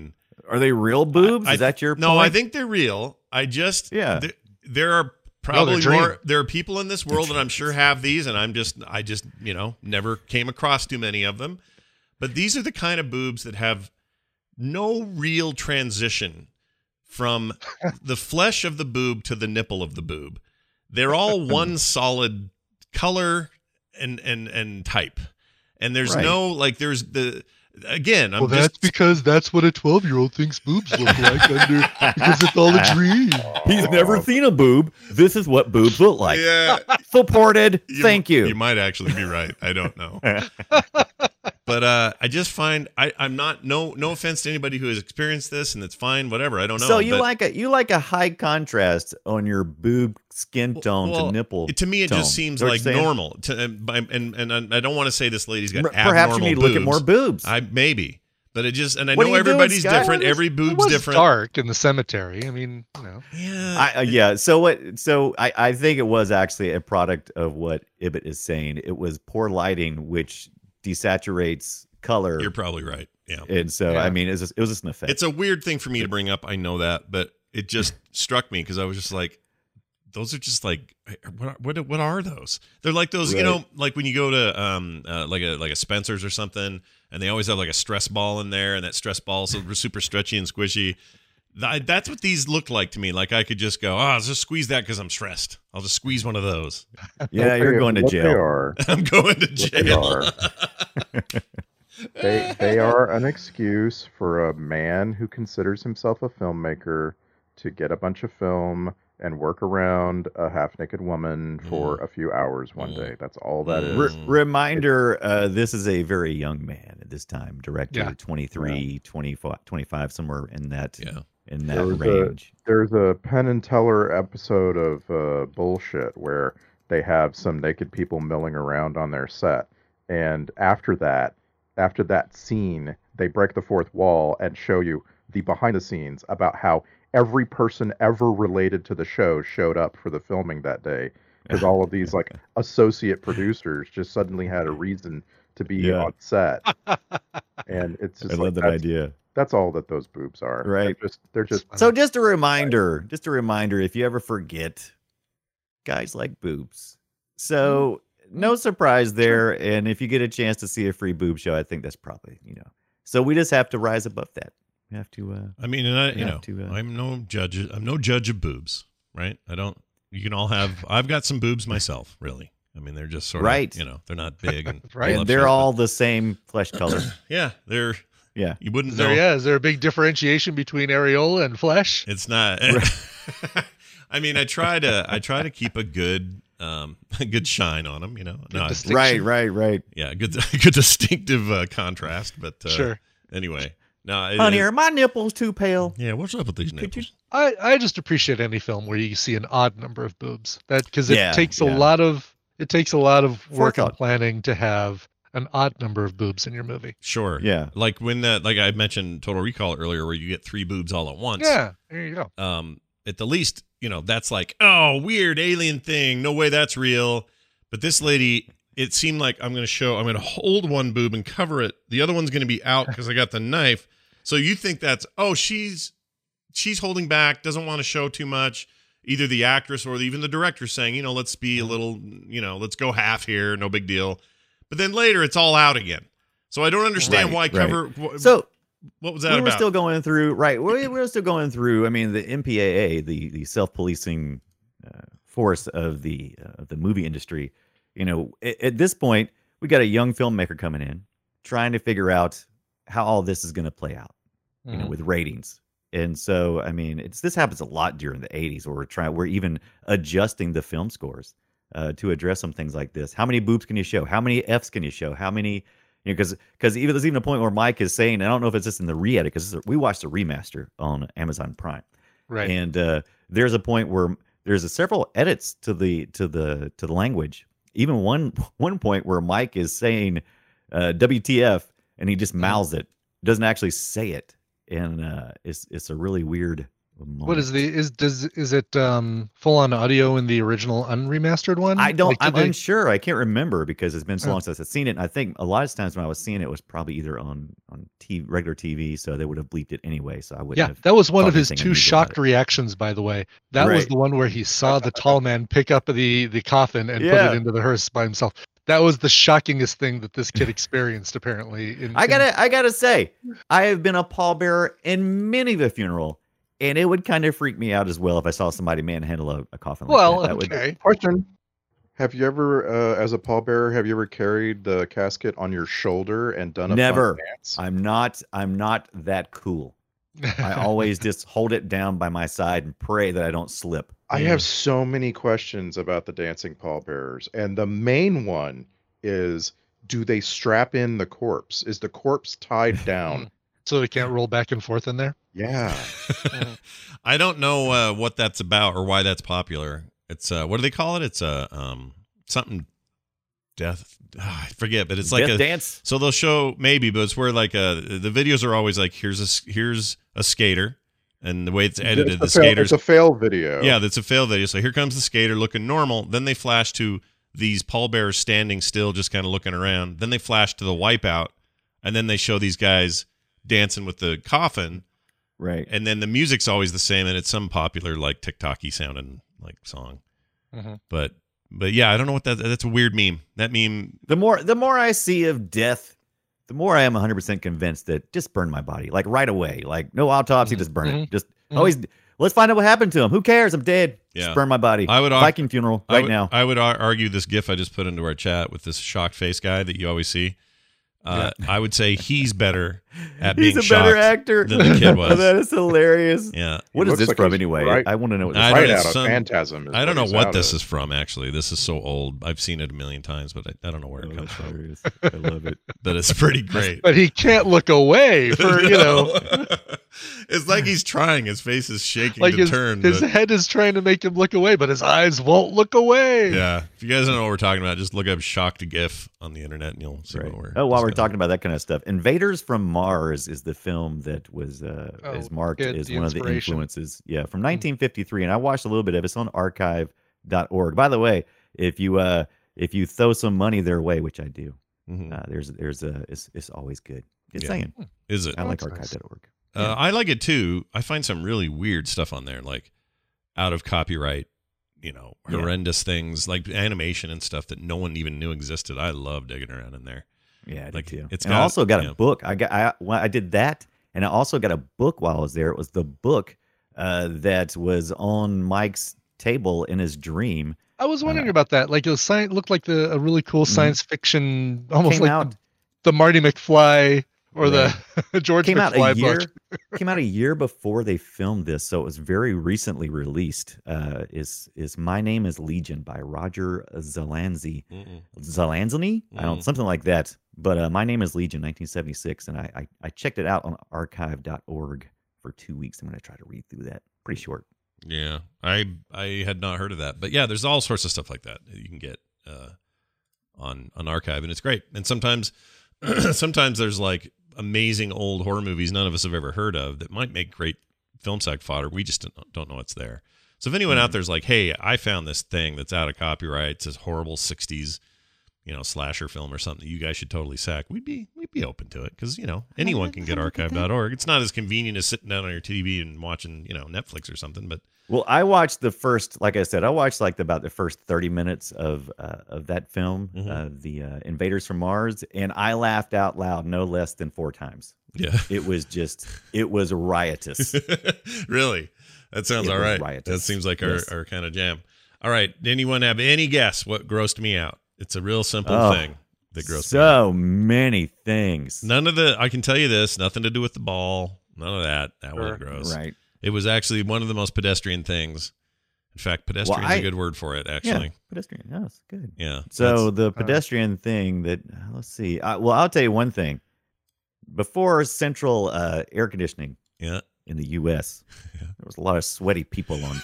Are they real boobs? Is that your No, point? I think they're real. I just there are probably they're more. There are people in this world that I'm sure have these, and I just never came across too many of them. But these are the kind of boobs that have no real transition from the flesh of the boob to the nipple of the boob. They're all one solid color and type. And there's no, like, there's the, again, I'm that's because that's what a 12-year-old thinks boobs look like because it's all a dream. He's never seen a boob. This is what boobs look like. Yeah. Supported. Thank you. You might actually be right. I don't know. But I just find I'm not no offense to anybody who has experienced this, and it's fine, whatever. I don't know. So you like a high contrast on your boob skin tone to nipple. To me, it tone. just seems You know like what I'm saying? normal. And I don't want to say this lady's got Perhaps abnormal you need to boobs. look at more boobs. Maybe, but it just and I What know are you doing, everybody's Sky? different. Every It boob's was different. dark in the cemetery. I mean, Yeah. So what? So I think it was actually a product of what Ibbott is saying. It was poor lighting, which desaturates color. You're probably right. Yeah. And so I mean, it was just an effect. It's a weird thing for me to bring up. I know that, but it just struck me because I was just like, those are just like, what are those? They're like those, Right. you know, like when you go to like a Spencer's or something, and they always have like a stress ball in there, and that stress ball is super stretchy and squishy. That's what these look like to me. Like I could just go, I'll just squeeze that because I'm stressed. I'll just squeeze one of those. Yeah, you're going to What jail. They are. I'm going to What they jail. are. They are an excuse for a man who considers himself a filmmaker to get a bunch of film and work around a half-naked woman for a few hours one day. That's all that is. Reminder, this is a very young man at this time, director, 23, 25, somewhere in that in that range. There's a Penn and Teller episode of Bullshit where they have some naked people milling around on their set. And after that scene, they break the fourth wall and show you the behind the scenes about how every person ever related to the show showed up for the filming that day, because all of these like associate producers just suddenly had a reason to be on set. And it's just I love that idea. That's all that those boobs are. Right. They're just So just a reminder, if you ever forget, guys like boobs. So no surprise there. And if you get a chance to see a free boob show, I think that's probably, so we just have to rise above that. We have to, I mean, and I'm no judge. I'm no judge of boobs, right? You can all have, I've got some boobs myself, really. I mean, they're just sort of, they're not big. And and they're all the same flesh color. Yeah, they're. Yeah, you wouldn't know. Is there a big differentiation between areola and flesh? It's not. I mean, I try to keep a good shine on them. No, right. Yeah, good distinctive contrast. But sure. Anyway, no, honey, are my nipples too pale? Yeah, what's up with these nipples? I just appreciate any film where you see an odd number of boobs. That because it takes a lot of work and planning to have an odd number of boobs in your movie. Sure. Yeah. Like when like I mentioned Total Recall earlier, where you get 3 boobs all at once. Yeah. There you go. At the least, that's like, oh, weird alien thing. No way that's real. But this lady, it seemed like I'm going to hold one boob and cover it. The other one's going to be out because I got the knife. So you think that's, she's holding back, doesn't want to show too much. Either the actress or even the director saying, let's be a little, let's go half here. No big deal. But then later it's all out again. So I don't understand why cover. So what was that about? We're still going through, we're still going through, I mean, the MPAA, the self-policing force of the movie industry, at this point, we got a young filmmaker coming in, trying to figure out how all this is going to play out, with ratings. And so, I mean, this happens a lot during the 80s where we're even adjusting the film scores to address some things like this. How many boobs can you show? How many Fs can you show? How many, because there's even a point where Mike is saying, I don't know if it's just in the re-edit, because we watched the remaster on Amazon Prime. Right. And there's a point where there's several edits to the language. Even one point where Mike is saying WTF and he just mouths it, doesn't actually say it. And it's a really weird What is it full on audio in the original unremastered one? I don't. Like, I'm unsure. I can't remember because it's been so Oh. long since I've seen it. And I think a lot of times when I was seeing it was probably either on regular TV, so they would have bleeped it anyway. So I wouldn't. Yeah, have that was one thought of his anything 2 unusual about shocked reactions, by the way. That was Right. the one where he saw the tall man pick up the coffin and put Yeah. it into the hearse by himself. That was the shockingest thing that this kid experienced, apparently. I gotta say, I have been a pallbearer in many of a funeral, and it would kind of freak me out as well if I saw somebody manhandle a coffin. Like Well, that. That would- okay. Question: have you ever, as a pallbearer, have you ever carried the casket on your shoulder and done a Never. fun dance? I'm not that cool. I always just hold it down by my side and pray that I don't slip. I have so many questions about the dancing pallbearers, and the main one is: do they strap in the corpse? Is the corpse tied down? So they can't roll back and forth in there? Yeah. I don't know what that's about or why that's popular. It's what do they call it? It's something death. I forget, but it's like Death a dance? So they'll show maybe, but it's where like the videos are always like here's a skater, and the way it's edited, the skaters. It's a fail video. Yeah, that's a fail video. So here comes the skater looking normal. Then they flash to these pallbearers standing still, just kind of looking around. Then they flash to the wipeout, and then they show these guys dancing with the coffin. Right. And then the music's always the same, and it's some popular like TikTok-y sounding like song. Mhm. But yeah, I don't know what that's a weird meme. That meme. The more I see of death, the more I am 100% convinced that just burn my body, like right away, like no autopsy, just burn it. Just always let's find out what happened to him. Who cares? I'm dead. Yeah. Just burn my body. I would Viking funeral now. I would argue this GIF I just put into our chat with this shocked face guy that you always see. I would say he's better at being He's a better shocked actor than the kid was. That is hilarious. Yeah. What is looks this like from he's anyway? right- I want to know what this I is. don't Right know, out of some- Phantasm. I don't know he's what out this of. is from, actually. This is so old. I've seen it a million times, but I don't know where it comes from. Hilarious. I love it. But it's pretty great. But he can't look away for, It's like he's trying. His face is shaking like to his turn. his but- head is trying to make him look away, but his eyes won't look away. yeah. If you guys don't know what we're talking about, just look up shocked GIF on the internet and you'll see what we're Oh, while we're discussing. talking about that kind of stuff, Invaders from Mars is the film that was is marked good, as the one of the inspiration. influences. Yeah, from 1953, and I watched a little bit of it. It's on archive.org. By the way, if you throw some money their way, which I do, it's always good. Just Yeah. saying. Is it? I like That's nice. archive.org. I like it too. I find some really weird stuff on there, like out of copyright, horrendous things like animation and stuff that no one even knew existed. I love digging around in there. Yeah, I Like, do too. it's And I got- also got yeah. a book. I did that, and I also got a book while I was there. It was the book that was on Mike's table in his dream. I was wondering about that. Like it looked like a really cool science fiction, almost Came like out- the Marty McFly or the George Came out McFly a year. book. Came out a year before they filmed this, so it was very recently released. Is My Name Is Legion by Roger Zalanzi. Zalanzani? I don't something like that. But My Name Is Legion, 1976, and I checked it out on archive.org for 2 weeks. I'm going to try to read through that. Pretty short. Yeah, I had not heard of that, but yeah, there's all sorts of stuff like that you can get on archive, and it's great. And sometimes there's like amazing old horror movies none of us have ever heard of that might make great film sack fodder. We just don't know it's there. So if anyone out there's like, hey, I found this thing that's out of copyright, it's this horrible 60s slasher film or something you guys should totally sack, we'd be open to it, because anyone can get archive.org. It's not as convenient as sitting down on your TV and watching Netflix or something, but Well, I watched the first, like I said, about the first 30 minutes of that film, the Invaders from Mars, and I laughed out loud no less than 4 times. Yeah. It was riotous. Really? That sounds It all was right. riotous. That seems like Yes. our kind of jam. All right. Anyone have any guess what grossed me out? It's a real simple thing that grossed me out. So many things. I can tell you this, nothing to do with the ball. None of that. That was gross. Right. It was actually one of the most pedestrian things. In fact, pedestrian is a good word for it, actually. Yeah, pedestrian. Yeah, that's good. Yeah. So the pedestrian thing that, let's see. I'll tell you one thing. Before central air conditioning in the U.S., there was a lot of sweaty people on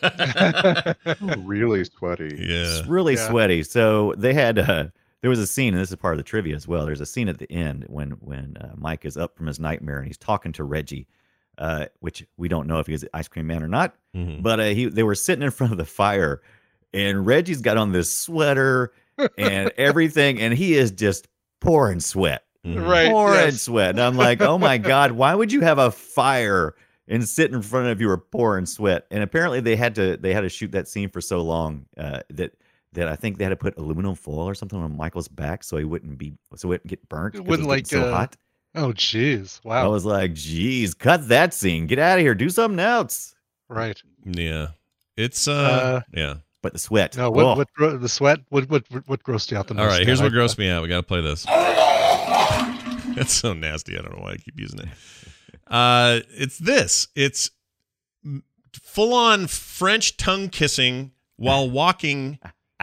film. Really sweaty. Yeah. It's really sweaty. So they had there was a scene, and this is part of the trivia as well. There's a scene at the end when Mike is up from his nightmare and he's talking to Reggie which we don't know if he was an ice cream man or not. Mhm. But they were sitting in front of the fire, and Reggie's got on this sweater and everything, and he is just pouring sweat. Right. Pouring yes. sweat. And I'm like, oh my God, why would you have a fire and sit in front of you or pouring sweat? And apparently they had to shoot that scene for so long that I think they had to put aluminum foil or something on Michael's back so he wouldn't get burnt. It 'cause wouldn't was getting so hot. Oh, jeez. I Wow. was like, geez, cut that scene. Get out of here. Do something else. Right. Yeah. It's yeah. But the sweat. No, oh, the sweat? What grossed you out the most? All right, here's Dan? what grossed me out. We got to play this. That's so nasty. I don't know why I keep using it. It's this. It's full on French tongue kissing while walking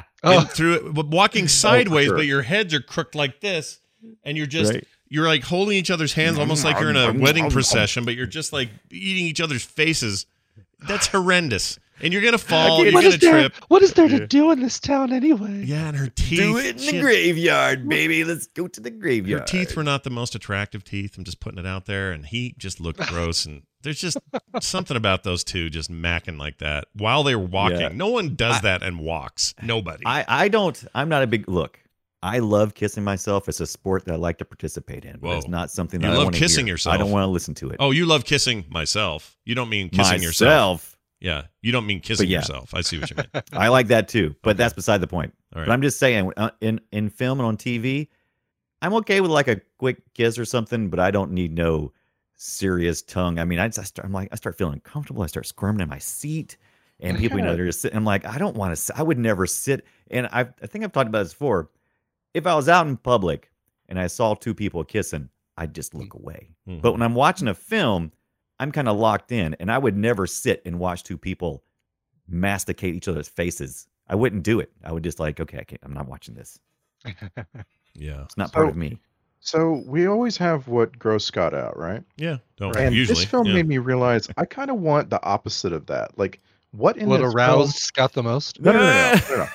walking sideways, sure. but your heads are crooked like this, and you're just Right. you're like holding each other's hands almost like you're in a wedding procession, but you're just like eating each other's faces. That's horrendous. And you're gonna fall. You're gonna trip. What is there to do in this town anyway? Yeah, and her teeth. do it in the shit. graveyard, baby. Let's go to the Her graveyard. teeth were not the most attractive teeth. I'm just putting it out there. And he just looked gross. And there's just something about those two just macking like that while they were walking. Yeah. No one does that and walks. Nobody. I'm not a big look. I love kissing myself. It's a sport that I like to participate in. But Whoa. it's not something You that I love want to kissing hear. yourself. I don't want to listen to it. Oh, you love kissing myself. You don't mean kissing yourself. Myself. Yeah. You don't mean kissing yeah. yourself. I see what you mean. I like that too, but that's beside the point. All right. But I'm just saying, in film and on TV, I'm okay with like a quick kiss or something, but I don't need no serious tongue. I mean, I start feeling uncomfortable. I start squirming in my seat, and people, they're just sitting. I'm like, I don't want to. I would never sit. And I think I've talked about this before. If I was out in public and I saw two people kissing, I'd just look away. Mhm. But when I'm watching a film, I'm kind of locked in, and I would never sit and watch two people masticate each other's faces. I wouldn't do it. I would just like, okay, I'm not watching this. Yeah. It's not part of me. So we always have what gross Scott out, right? Yeah. Don't And usually. this film yeah. made me realize I kind of want the opposite of that. Like, what in What this aroused Scott the most? Film... No.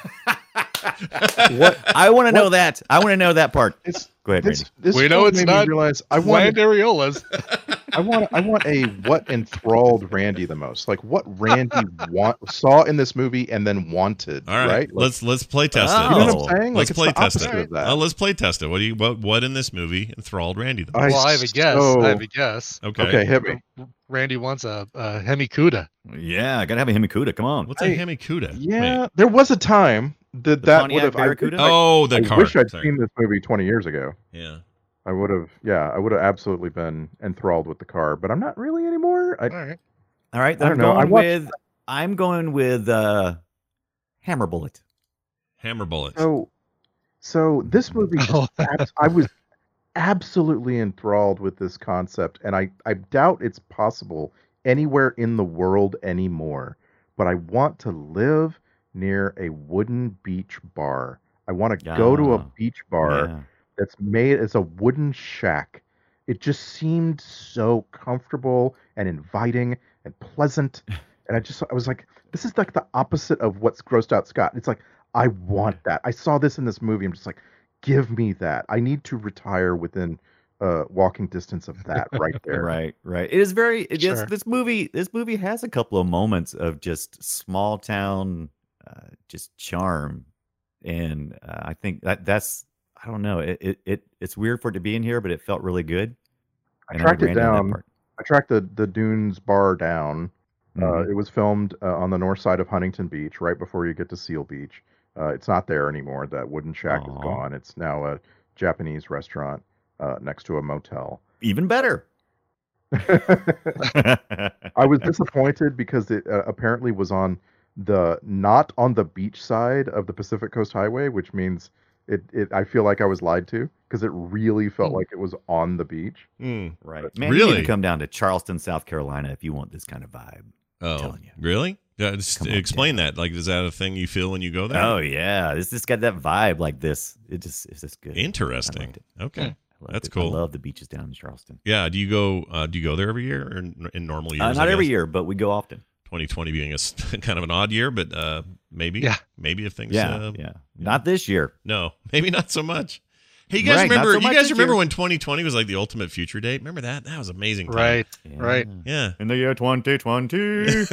I want to know that. I want to know that part. It's, Go ahead, Randy. this We film know it's made not me realize I Bland want areolas. I want a what enthralled Randy the most. Like what Randy saw in this movie and then wanted. All right. Like, Let's play test Oh. it. you know what I'm saying? Let's Like, play it's the test opposite it. of that. Let's play test it. What in this movie enthralled Randy the most? I Well, I have a guess. so- I have a guess. Okay. hit me. Randy wants a Hemikuda. Yeah, I gotta have a Hemikuda. Come on. What's a Hey, Hemikuda? Yeah, there was a time that Pontiac would have. Barracuda? Oh, the I car. wish I'd Sorry. seen this movie 20 years ago. Yeah. I would have. Yeah, I would have absolutely been enthralled with the car, but I'm not really anymore. All right. All right, I don't know. I'm going with Hammer Bullet. Hammer bullets. So this movie, Oh. I was absolutely enthralled with this concept, and I doubt it's possible anywhere in the world anymore. But I want to live near a wooden beach bar. I want to go to a Ah, beach bar Yeah. that's made as a wooden shack. It just seemed so comfortable and inviting and pleasant. And I was like, this is like the opposite of what's grossed out Scott. It's like, I want that. I saw this in this movie. I'm just like, give me that. I need to retire within walking distance of that right there. Right. It is very. Sure. This movie has a couple of moments of just small town, just charm, and I think that's. I don't know. It's weird for it to be in here, but it felt really good. I And tracked heard it Randy on that down. part. I tracked the Dunes bar down. Mhm. It was filmed on the north side of Huntington Beach, right before you get to Seal Beach. It's not there anymore. That wooden shack is Aw. gone. It's now a Japanese restaurant next to a motel. Even better. I was disappointed because it apparently was on not on the beach side of the Pacific Coast Highway, which means I feel like I was lied to because it really felt like it was on the beach. Mm. Right. Man, you Really? need to come down to Charleston, South Carolina if you want this kind of vibe. Oh, telling you. really? Yeah, just Come on explain that. Like, is that a thing you feel when you go there? Oh yeah, this just got that vibe like this. It's just good. I Interesting. liked it. Okay. I loved That's it. cool. I love the beaches down in Charleston. Yeah. Do you go there every year or in normal years? Not I every guess? year, but we go often. 2020 being kind of an odd year, but maybe. Yeah. Maybe if things. Yeah. Not this year. No, maybe not so much. Hey, you guys Right, not remember? so You much guys this remember year. when 2020 was like the ultimate future date? Remember that? That was amazing. Time. Right. Yeah. Right. Yeah. In the year 2020.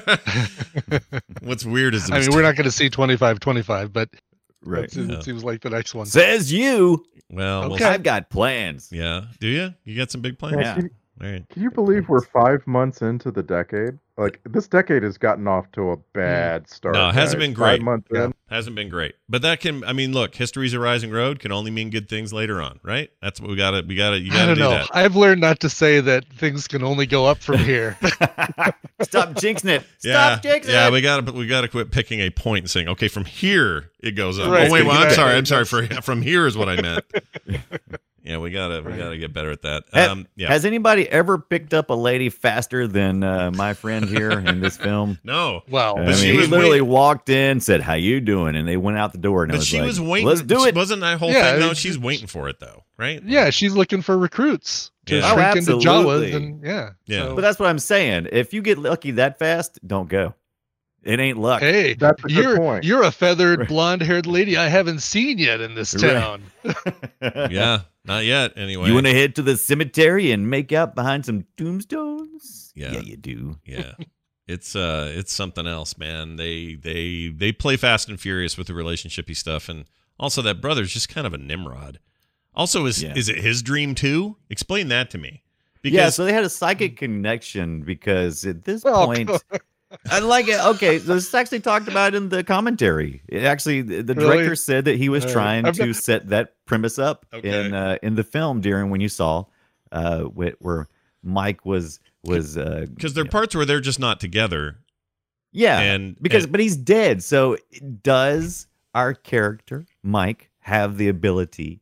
What's weird is it I was mean, we're not going to see 25-25, but Right. it seems like the next one. Says you. well, Okay. I've got plans. yeah. Do you? You got some big plans? Yeah. All right. Can you believe we're 5 months into the decade? Like, this decade has gotten off to a bad start. No, it hasn't guys. been great. 5 months Yeah. in. Hasn't been great, but that can. I mean, look, history's a rising road. Can only mean good things later on, right? That's what we got to. You got I to don't do know. that. I've learned not to say that things can only go up from here. Stop jinxing it. Yeah, Stop jinxing yeah, it. we gotta quit picking a point and saying, okay, from here it goes up. Right, Oh wait, well, I'm exactly. sorry. From here is what I meant. Yeah, we gotta get better at that. Yeah. Has anybody ever picked up a lady faster than my friend here in this film? No, Well, I But she mean, he was literally waiting- walked in, said, "How you doing?" and they went out the door, and it but was she like, was waiting. "Let's do it." Wasn't that whole Yeah, thing? No, it's- she's waiting for it though, right? yeah, she's looking for recruits to Yeah. Oh, shrink into absolutely. Jawas, and Yeah. So, But that's what I'm saying. If you get lucky that fast, don't go. It ain't luck. hey, That's a good point. you're a feathered blonde-haired lady I haven't seen yet in this Right. town. Yeah, not yet. Anyway, You want to head to the cemetery and make out behind some tombstones? Yeah. you do. Yeah. It's something else, man. They play fast and furious with the relationshipy stuff, and also that brother's just kind of a Nimrod. Also, is it his dream too? Explain that to me. Yeah, so they had a psychic connection because at this Oh, point, I like it. Okay, so this is actually talked about in the commentary. It actually, the Really? director said that he was All right. trying I've to not- set that premise up Okay. in the film during when you saw where Mike was because there are parts where they're just not together. yeah, and but he's dead. So does our character Mike have the ability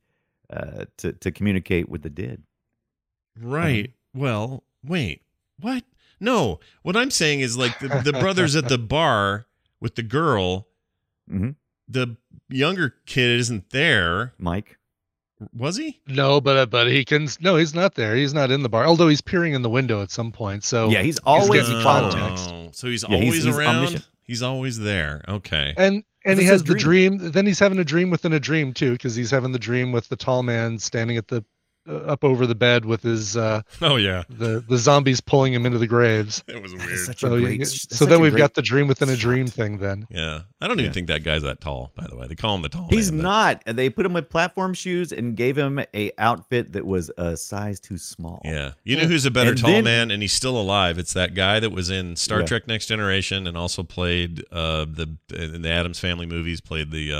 to communicate with the dead? Right. Well, wait. What? No. What I'm saying is like the brothers at the bar with the girl. Mhm. The younger kid isn't there. Mike. Was he? No, but he can. No, he's not there. He's not in the bar. Although he's peering in the window at some point. So Yeah, he's always getting context. Oh, so he's Yeah, always he's around. omniscient. He's always there. Okay. and This he is has his the dream. Then he's having a dream within a dream too, because he's having the dream with the tall man standing at the up over the bed with his Oh yeah. the zombies pulling him into the graves. That was That is weird. such So, a you great. get- that's so such then a we've great got the dream within a shot. dream thing. Then Yeah. I don't even Yeah. think that guy's that tall, by the way. They call him the tall He's man, but- not. They put him with platform shoes and gave him a outfit that was a size too small. Yeah. You know who's a better And tall then- man and he's still alive? It's that guy that was in Star Yeah. Trek Next Generation and also played in the Addams Family movies, played the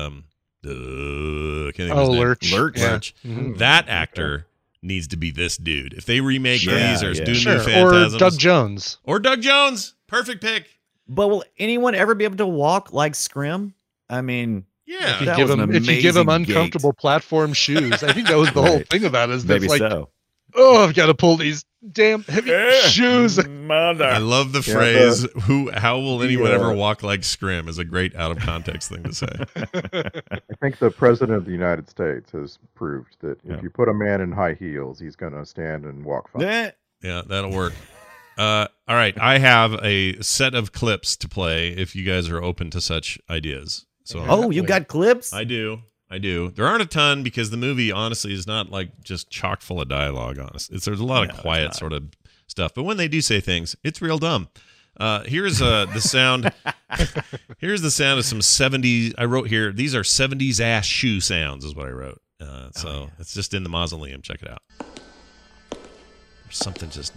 I can't think of his name. Lurch. Lurch. Yeah. Lurch. Mhm. That actor needs to be this dude. If they remake Sure. these or Yeah, do yeah. Sure. new Or Phantasms. Doug Jones. Or Doug Jones. Perfect pick. But will anyone ever be able to walk like Scrim? I mean, Yeah. If you That give was an him amazing uncomfortable platform shoes, I think that was the whole Right. thing about it. Is that maybe it's like, so. oh, I've got to pull these damn heavy shoes. I love the Yeah, phrase how will anyone the, ever walk like Scrim is a great out of context thing to say. I think the president of the United States has proved that Yeah. if you put a man in high heels, he's going to stand and walk fine. Eh. Yeah, that'll work. All right, I have a set of clips to play if you guys are open to such ideas. So Oh, you got clips? I do. There aren't a ton because the movie honestly is not like just chock full of dialogue. There's a lot No, of it's quiet not. sort of stuff, but when they do say things, it's real dumb. Here's the sound. Here's the sound of some 70s. I wrote here. These are 70s ass shoe sounds, is what I wrote. It's just in the mausoleum. Check it out. There's something just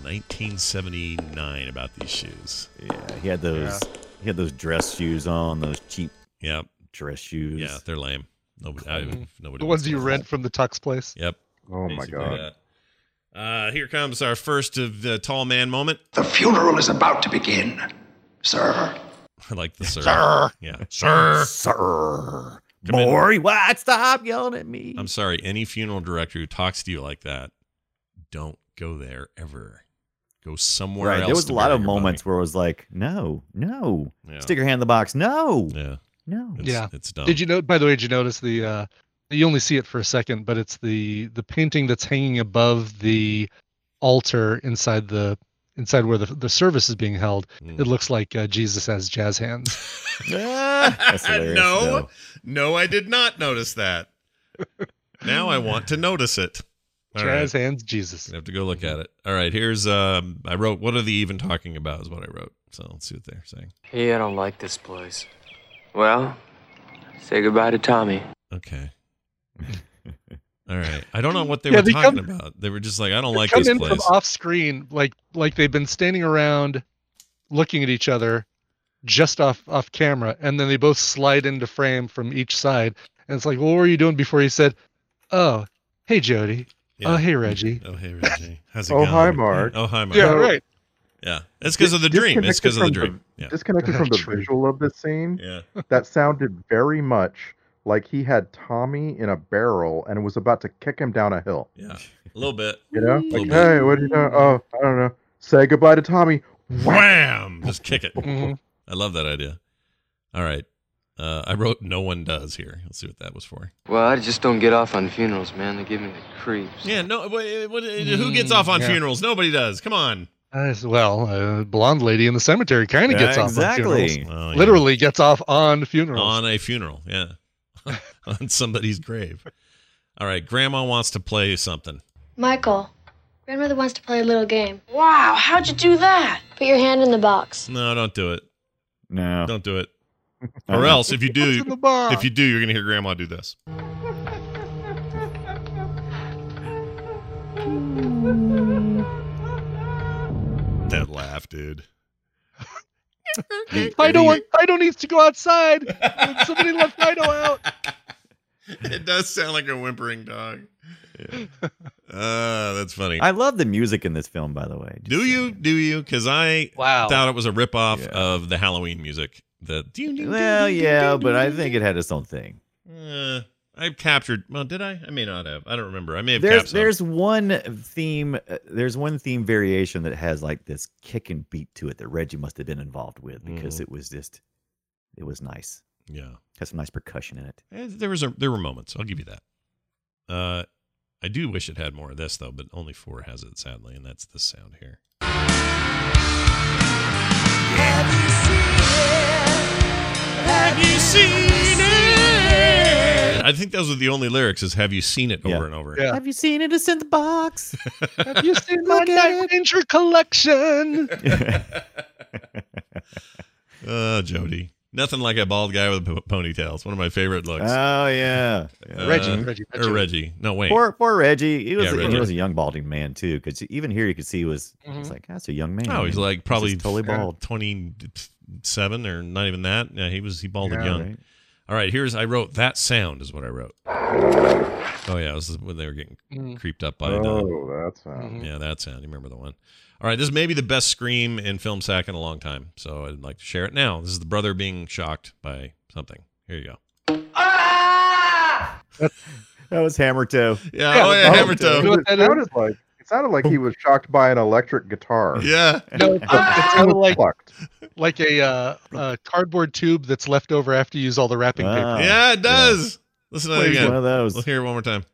1979 about these shoes. Yeah, he had those. He had those dress shoes on, those cheap Yep. dress shoes. Yeah, they're lame. Nobody. Nobody. The wants ones you those. rent from the Tux place. Yep. Oh my Basically god. that. Here comes our first of the tall man moment. The funeral is about to begin, sir. I like the sir. Sir. Yeah. Sir. Sir, Come in. boy, what? Stop yelling at me. I'm sorry. Any funeral director who talks to you like that, don't go there ever. Go somewhere Right. else. There was to a lot bury of your moments body. where it was like, no. Yeah. Stick your hand in the box. No. Yeah. No. Yeah. It's dumb. Did you know? By the way, did you notice the? You only see it for a second, but it's the painting that's hanging above the altar inside where the service is being held. Mm. It looks like Jesus has jazz hands. That's hilarious, no, though. no, I did not notice that. Now I want to notice it. All Jazz right. hands Jesus. I have to go look at it. All right, here's I wrote, what are they even talking about is what I wrote. So let's see what they're saying. Hey, I don't like this place. Well, say goodbye to Tommy. Okay. All right. I don't know what they Yeah, were they talking come- about. They were just like, I don't like Come this in place. from off screen, like they've been standing around looking at each other just off camera, and then they both slide into frame from each side. And it's like, well, what were you doing before? He said, "Oh, hey Jody. Yeah. Oh, hey Reggie." Oh, hey, Reggie. How's it Oh, going? hi, Mark. Oh, hi, Mark. Yeah, So- right. Yeah. It's because of the dream. It's because of the dream. Yeah. Disconnected from the True. visual of this scene, Yeah. that sounded very much like he had Tommy in a barrel and was about to kick him down a hill. Yeah. A little bit. You know? Little Like, bit. hey, what are you doing? Oh, I don't know. Say goodbye to Tommy. Wham! Just kick it. Mhm. I love that idea. All right. I wrote no one does here. Let's see what that was for. Well, I just don't get off on funerals, man. They give me the creeps. Yeah, no. Who gets off on Yeah. funerals? Nobody does. Come on. Blonde lady in the cemetery kind of gets off on funerals. Exactly. Oh, yeah. Literally gets off on funerals. On a funeral. Yeah. On somebody's grave. All right. Grandma wants to play something. Michael, grandmother wants to play a little game. Wow, how'd you do that? Put your hand in the box. No, don't do it. No. Don't do it. Or else, if you What's do, in the box? if you do, you're gonna hear Grandma do this. That laugh, dude. Fido needs to go outside. Somebody let Fido out. It does sound like a whimpering dog. That's funny. I love the music in this film, by the way. Do you? Because I Wow. thought it was a ripoff Yeah. of the Halloween music. Well, yeah, but I think it had its own thing. I captured. Well, did I? I may not have. I don't remember. I may have captured. There's one theme. There's one theme variation that has like this kick and beat to it that Reggie must have been involved with because it was nice. Yeah, Has some nice percussion in it. There were moments. I'll give you that. I do wish it had more of this though, but only 4 has it sadly, and that's this sound here. Have you seen it? I think those are the only lyrics. Is "Have you seen it?" over Yeah. and over. Yeah. Have you seen it? It's in the box. Have you seen my Look at Night it. Ranger collection? Jody. Nothing like a bald guy with a ponytail. It's one of my favorite looks. Oh yeah. Reggie. No, wait. Poor Reggie. He was Yeah, Reggie. he was a young balding man too, because even here you could see he was like that's a young man. Oh, he's like probably totally bald. 27 or not even that. Yeah, he balded Yeah, young. right. All right, I wrote that sound is what I wrote. Oh yeah, this is when they were getting creeped up by Oh, that sound. yeah, that sound. You remember the one? All right, this is maybe the best scream in Film Sack in a long time, so I'd like to share it now. This is the brother being shocked by something. Here you go. That was Hammer Toe. Yeah, Hammer Toe. You know what that is? It sounded like he was shocked by an electric guitar. Yeah. No, it sounded like Plucked. a cardboard tube that's left over after you use all the wrapping paper. Wow. Yeah, it does. Listen to that He's again. one of those. Let's hear it one more time.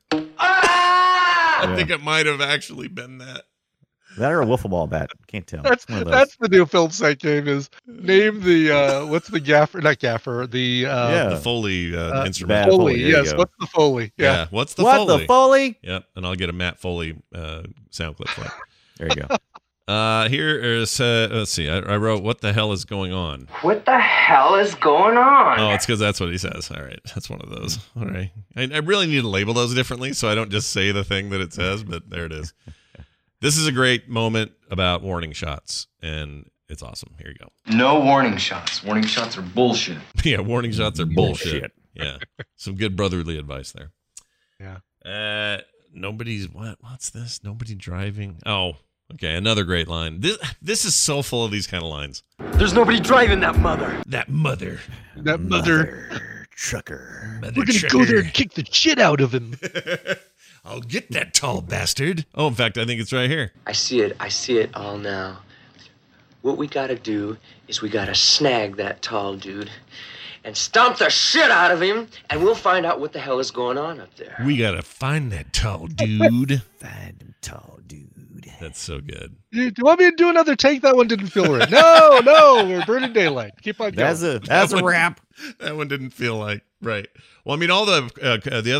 I think it might have actually been that. That or a wiffle ball bat. Can't tell. That's One of those. the new film site game is name the what's the gaffer, not gaffer, the The Foley instrument. bad Foley. Foley, there you Yes, go. what's the Foley? Yeah. What's the what Foley? the Foley? Yep. And I'll get a Matt Foley sound clip for it. There you go. Here is, let's see. I wrote, what the hell is going on? What the hell is going on? Oh, it's because that's what he says. All right. That's one of those. All right. I really need to label those differently so I don't just say the thing that it says, but there it is. This is a great moment about warning shots, and it's awesome. Here you go. No warning shots. Warning shots are bullshit. Yeah, warning shots are bullshit. Bullshit. Yeah. Some good brotherly advice there. Yeah. Nobody's, what's this? Nobody driving. Oh, okay. Another great line. This is so full of these kind of lines. There's nobody driving that mother. That mother. That mother. Trucker. Mother We're gonna go there and kick the shit out of him. I'll get that tall bastard. Oh, in fact, I think it's right here. I see it all now. What we gotta do is we gotta snag that tall dude and stomp the shit out of him, and we'll find out what the hell is going on up there. We gotta find that tall dude. Find him tall dude. That's so good. Do you want me to do another take? That one didn't feel right. No, we're burning daylight. Keep on going. That's a wrap. That one didn't feel like right. Well, I mean, all the other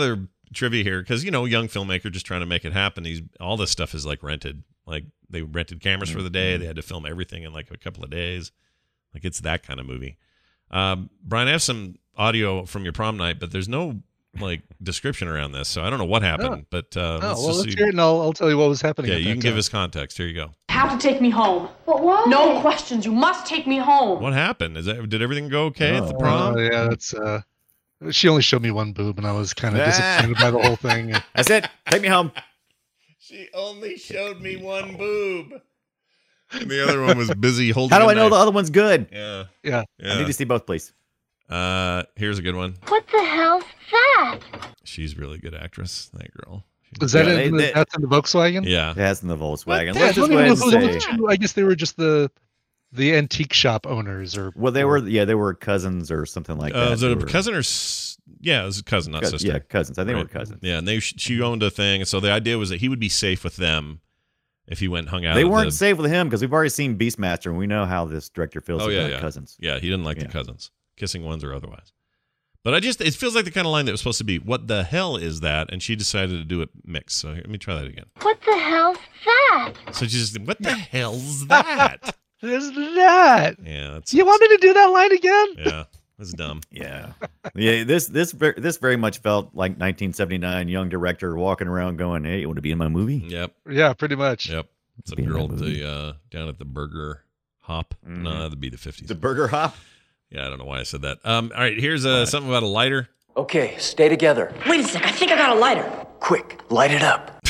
trivia here because young filmmaker just trying to make it happen. All this stuff is like rented. Like they rented cameras for the day. They had to film everything in like a couple of days. Like it's that kind of movie. Brian, I have some audio from your prom night, but there's no like description around this, so I don't know what happened. But let's hear it, and I'll tell you what was happening. Yeah, you can give us context. Here you go. Have to take me home. But why? No questions. You must take me home. What happened? Did everything go okay at the prom? Yeah, that's. She only showed me one boob, and I was kind of disappointed by the whole thing. That's it. Take me home. She only showed me one boob. And the other one was busy holding. How do I know the other one's good? Yeah. I need to see both, please. Here's a good one. What the hell's that? She's a really good actress. That girl. Is that that's in the Volkswagen? Yeah, that's in the Volkswagen. Let's just go ahead and say. I guess they were just the antique shop owners, or they were cousins or something like that. Was it a cousin or? Yeah, it was a cousin, not sister. Yeah, cousins. I think they were cousins. Yeah, and she owned a thing, so the idea was that he would be safe with them if he went and hung out. They weren't safe with him because we've already seen Beastmaster, and we know how this director feels about cousins. Yeah, he didn't like the cousins, kissing ones or otherwise. But it feels like the kind of line that was supposed to be, "What the hell is that?" And she decided to do it mixed. So let me try that again. What the hell's that? So she just, what the hell's that? Is that? Yeah, you want me to do that line again? Yeah, that's dumb. Yeah. This very much felt like 1979 young director walking around going, "Hey, you want to be in my movie?" Yep. Yeah, pretty much. Yep. It's a girl down at the Burger Hop. No, that'd be the 50s. The Burger Hop. Yeah, I don't know why I said that. All right, here's something about a lighter. Okay, stay together. Wait a sec. I think I got a lighter. Quick, light it up.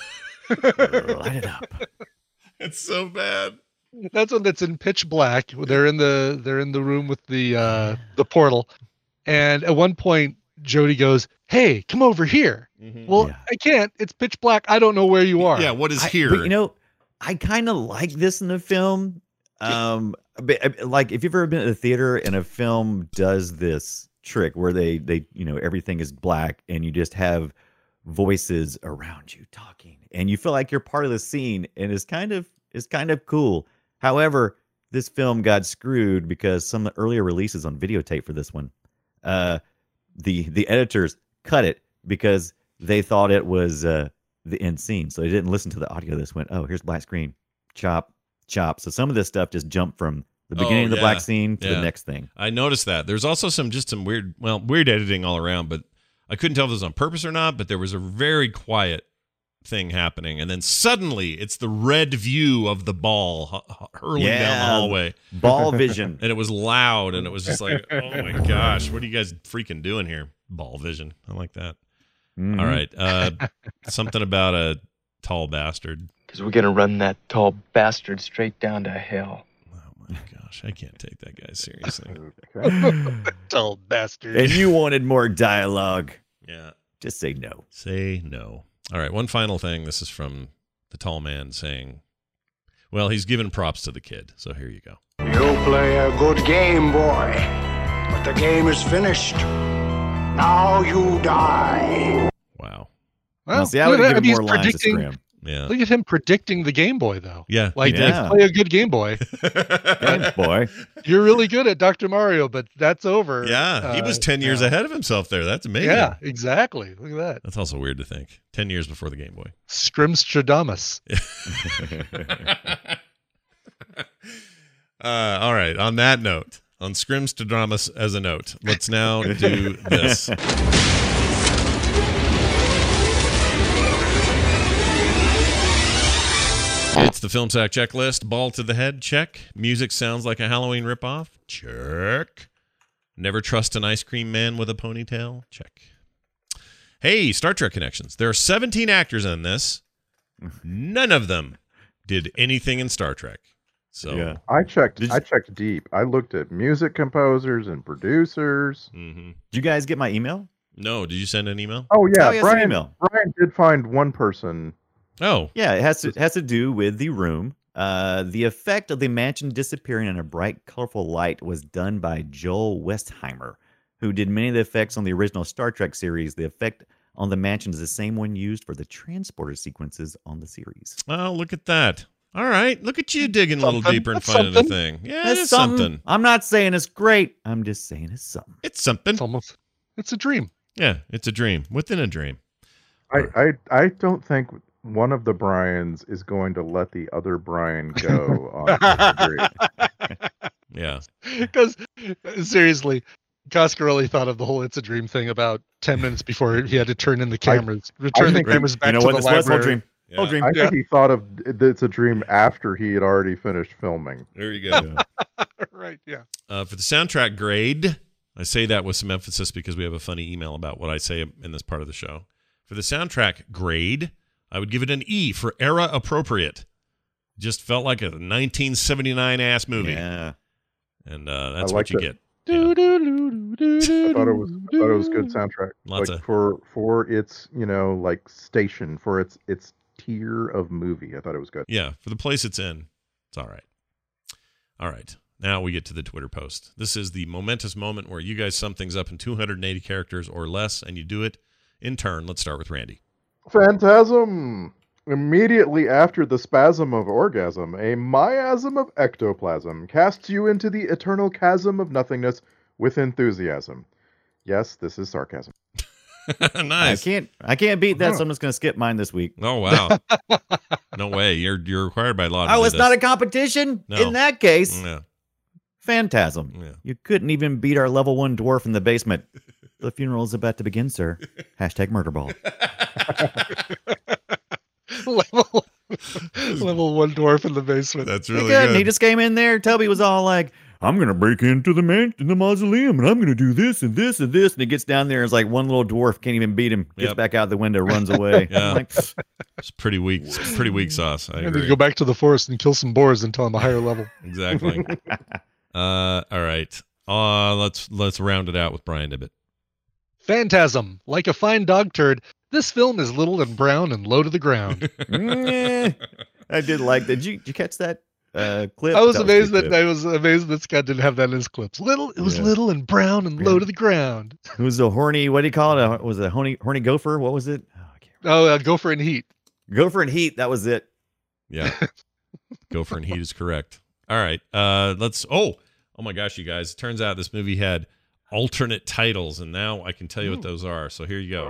Light it up. It's so bad. That's one that's in pitch black. They're in the room with the portal, and at one point Jody goes, "Hey, come over here." Mm-hmm. Well, yeah. I can't. It's pitch black. I don't know where you are. Yeah, what is here? But I kind of like this in the film. Like if you've ever been at the theater and a film does this trick where they everything is black and you just have voices around you talking and you feel like you're part of the scene, and it's kind of cool. However, this film got screwed because some of the earlier releases on videotape for this one, the editors cut it because they thought it was the end scene, so they didn't listen to the audio. This went, oh, here's black screen, chop. So some of this stuff just jumped from the beginning of the black scene to the next thing. I noticed that. There's also some weird editing all around, but I couldn't tell if it was on purpose or not, but there was a very quiet thing happening, and then suddenly it's the red view of the ball hurling down the hallway. Ball vision. And it was loud, and it was just like, oh my gosh, what are you guys freaking doing here? Ball vision. I like that. Mm-hmm. All right. Something about a tall bastard. Because we're going to run that tall bastard straight down to hell. Oh my gosh, I can't take that guy seriously. Tall bastard. And you wanted more dialogue. Yeah. Just say no. Say no. All right, one final thing. This is from the tall man saying, well, he's giving props to the kid. So here you go. You play a good game, boy. But the game is finished. Now you die. Wow. Well, see, I would have given more lines to Scrim. Yeah. Look at him predicting the Game Boy, though. Yeah. Like, play a good Game Boy. Game Boy. You're really good at Dr. Mario, but that's over. Yeah. He was 10 years ahead of himself there. That's amazing. Yeah, exactly. Look at that. That's also weird to think. 10 years before the Game Boy. Scrimstradamus. All right. On that note, on Scrimstradamus as a note, let's now do this. It's the Film Sack checklist. Ball to the head, check. Music sounds like a Halloween ripoff, check. Never trust an ice cream man with a ponytail, check. Hey, Star Trek connections. There are 17 actors in this. None of them did anything in Star Trek. So yeah. I checked deep. I looked at music composers and producers. Mm-hmm. Did you guys get my email? No. Did you send an email? Oh yeah, Brian did find one person. Oh. Yeah, it has to do with The Room. The effect of the mansion disappearing in a bright, colorful light was done by Joel Westheimer, who did many of the effects on the original Star Trek series. The effect on the mansion is the same one used for the transporter sequences on the series. Oh, look at that. All right. Look at you digging a little deeper and finding a thing. Yeah, it's something. I'm not saying it's great. I'm just saying it's something. It's something. It's a dream. Yeah, it's a dream within a dream. I don't think one of the Bryans is going to let the other Brian go on It's a Dream. Yeah. Because seriously, Coscarelli thought of the whole "It's a Dream" thing about 10 minutes before he had to turn in the cameras, return the cameras back to the library. Dream. Yeah. Whole dream. I think he thought of It's a Dream after he had already finished filming. There you go. Right, yeah. For the soundtrack grade, I say that with some emphasis because we have a funny email about what I say in this part of the show. For the soundtrack grade, I would give it an E for era appropriate. Just felt like a 1979 ass movie. Yeah. And that's what you get. I thought it was good soundtrack. Lots like of- for its, like station, for its tier of movie. I thought it was good. Yeah, for the place it's in, it's all right. All right. Now we get to the Twitter post. This is the momentous moment where you guys sum things up in 280 characters or less, and you do it in turn. Let's start with Randy. Phantasm. Immediately after the spasm of orgasm, a miasm of ectoplasm casts you into the eternal chasm of nothingness with enthusiasm. Yes, this is sarcasm. Nice. I can't beat that, so I'm just going to skip mine this week. Oh wow. No way. You're required by law to Oh, do it's this. not a competition? No. In that case, Yeah. Phantasm. Yeah. You couldn't even beat our level 1 dwarf in the basement. The funeral is about to begin, sir. Hashtag murderball. level 1 dwarf in the basement. That's He really couldn't. good. He just came in there. Toby was all like, I'm going to break into the mausoleum, and I'm going to do this and this and this. And he gets down there, and it's like one little dwarf can't even beat him. Gets Yep. back out the window, runs away. Yeah. I'm like, It's pretty weak. It's pretty weak sauce. I And agree. then go back to the forest and kill some boars until I'm a higher level. Exactly. All right. Let's round it out with Brian Ibbett. Phantasm. Like a fine dog turd, this film is little and brown and low to the ground. I did like that. Did you catch that clip? I was That amazed a good that Scott didn't have that in his clips. It was Yeah. little and brown and low to the ground. clip. It was a horny, what do you call it? Was it a horny gopher? What was it? Oh, I can't Oh, Gopher and Heat. remember. Gopher and heat. That was it. Yeah. Gopher and Heat is correct. All right. Let's. Oh my gosh, you guys! It turns out this movie had alternate titles, and now I can tell you what those are. So here you go.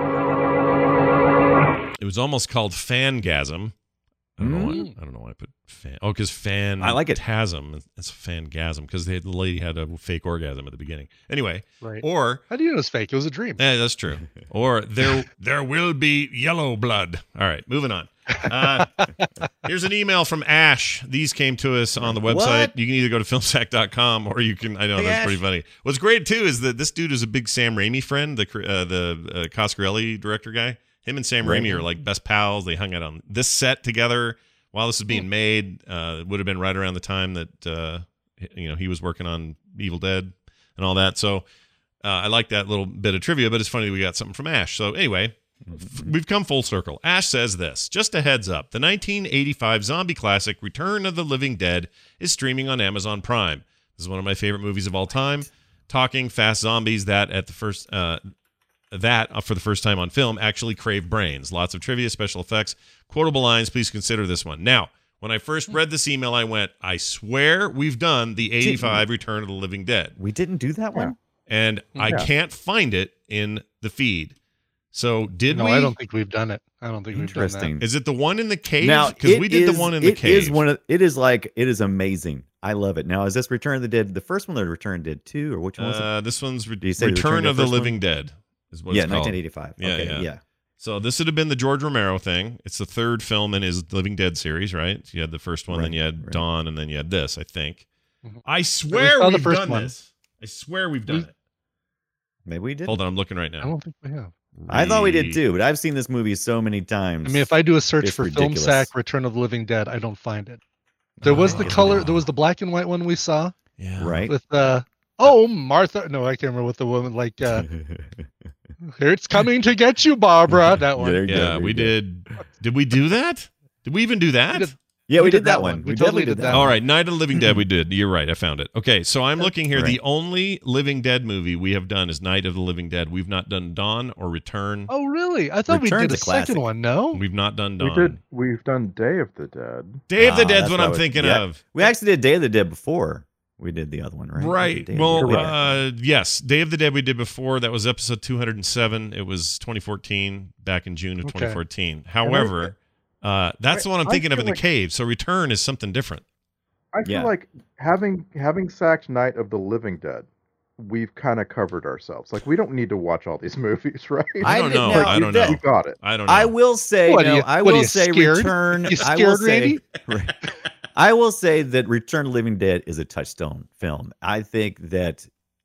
It was almost called Fangasm. I don't know why I put fan. Oh, because fan. I like it. Tasm. It's Fangasm because the lady had a fake orgasm at the beginning. Anyway, Right. or How do you know it's fake? It was a dream. yeah, that's true. Or there will be yellow blood. All right, moving on. Here's an email from Ash. These came to us on the website. What? You can either go to filmsack.com or you can. I know Hey, that's Ash. pretty funny. What's great too is that this dude is a big Sam Raimi friend, the Coscarelli director guy. Him and Sam Raimi are like best pals. They hung out on this set together while this was being made. It would have been right around the time that he was working on Evil Dead and all that. So I like that little bit of trivia, but it's funny we got something from Ash. So anyway, we've come full circle. Ash says this, just a heads up. The 1985 zombie classic Return of the Living Dead is streaming on Amazon Prime. This is one of my favorite movies of all time. Talking fast zombies that for the first time on film actually crave brains. Lots of trivia, special effects, quotable lines. Please consider this one. Now, when I first read this email, I went, I swear we've done the 85 Return of the Living Dead. We didn't do that one? And I can't find it in the feed. So did we? No, I don't think we've done it. I don't think we've done that. Interesting. Is it the one in the cave? Now, Because we did the one in the cave. It is amazing. I love it. Now, is this Return of the Dead the first one or Return of the Dead 2 or which one was it? This one's you say Return of the first one? Living Dead. Is what Yeah, it's called. 1985. Yeah, Okay, yeah. So this would have been the George Romero thing. It's the third film in his Living Dead series, right? So you had the first one, then you had Dawn, and then you had this, I think. Mhm. I swear saw the we've first done one. this. I swear we've done it. Maybe we did. Hold on, I'm looking right I now. don't think we have. I thought we did too, but I've seen this movie so many times. I mean, if I do a search It's for ridiculous. Film Sack Return of the Living Dead, I don't find it. There was the color. There was the black and white one we saw Yeah. right? with Martha. No, I can't remember what the woman like. It's coming to get you, Barbara. That one. There you go, Yeah, there we you go. did. Did we do that? Did we even do that? did. Yeah, we We did did that that one. one. We We totally totally did did that. that All right, Night of the Living Dead we did. You're right, I found it. Okay, so I'm looking here. Right. The only Living Dead movie we have done is Night of the Living Dead. We've not done Dawn or Return. Oh, really? I thought Return's we did a a second classic. one. No. We've not done Dawn. We've done Day of the Dead. Day of the Dead's that's what what I I'm was- thinking yeah. of. We actually did Day of the Dead before. We did the other one, right? Right. Day of Well, the Dead. yes. Day of the Dead we did before. That was episode 207. It was 2014, back in June of 2014. However, that's the one I'm thinking of in the cave. So Return is something different. I feel like having sacked Night of the Living Dead, we've kind of covered ourselves. Like, we don't need to watch all these movies, right? I don't know. I don't know. We got it. I don't know. I will say, I will say Return. You scared, Randy? I will say that Return of the Living Dead is a touchstone film. I think that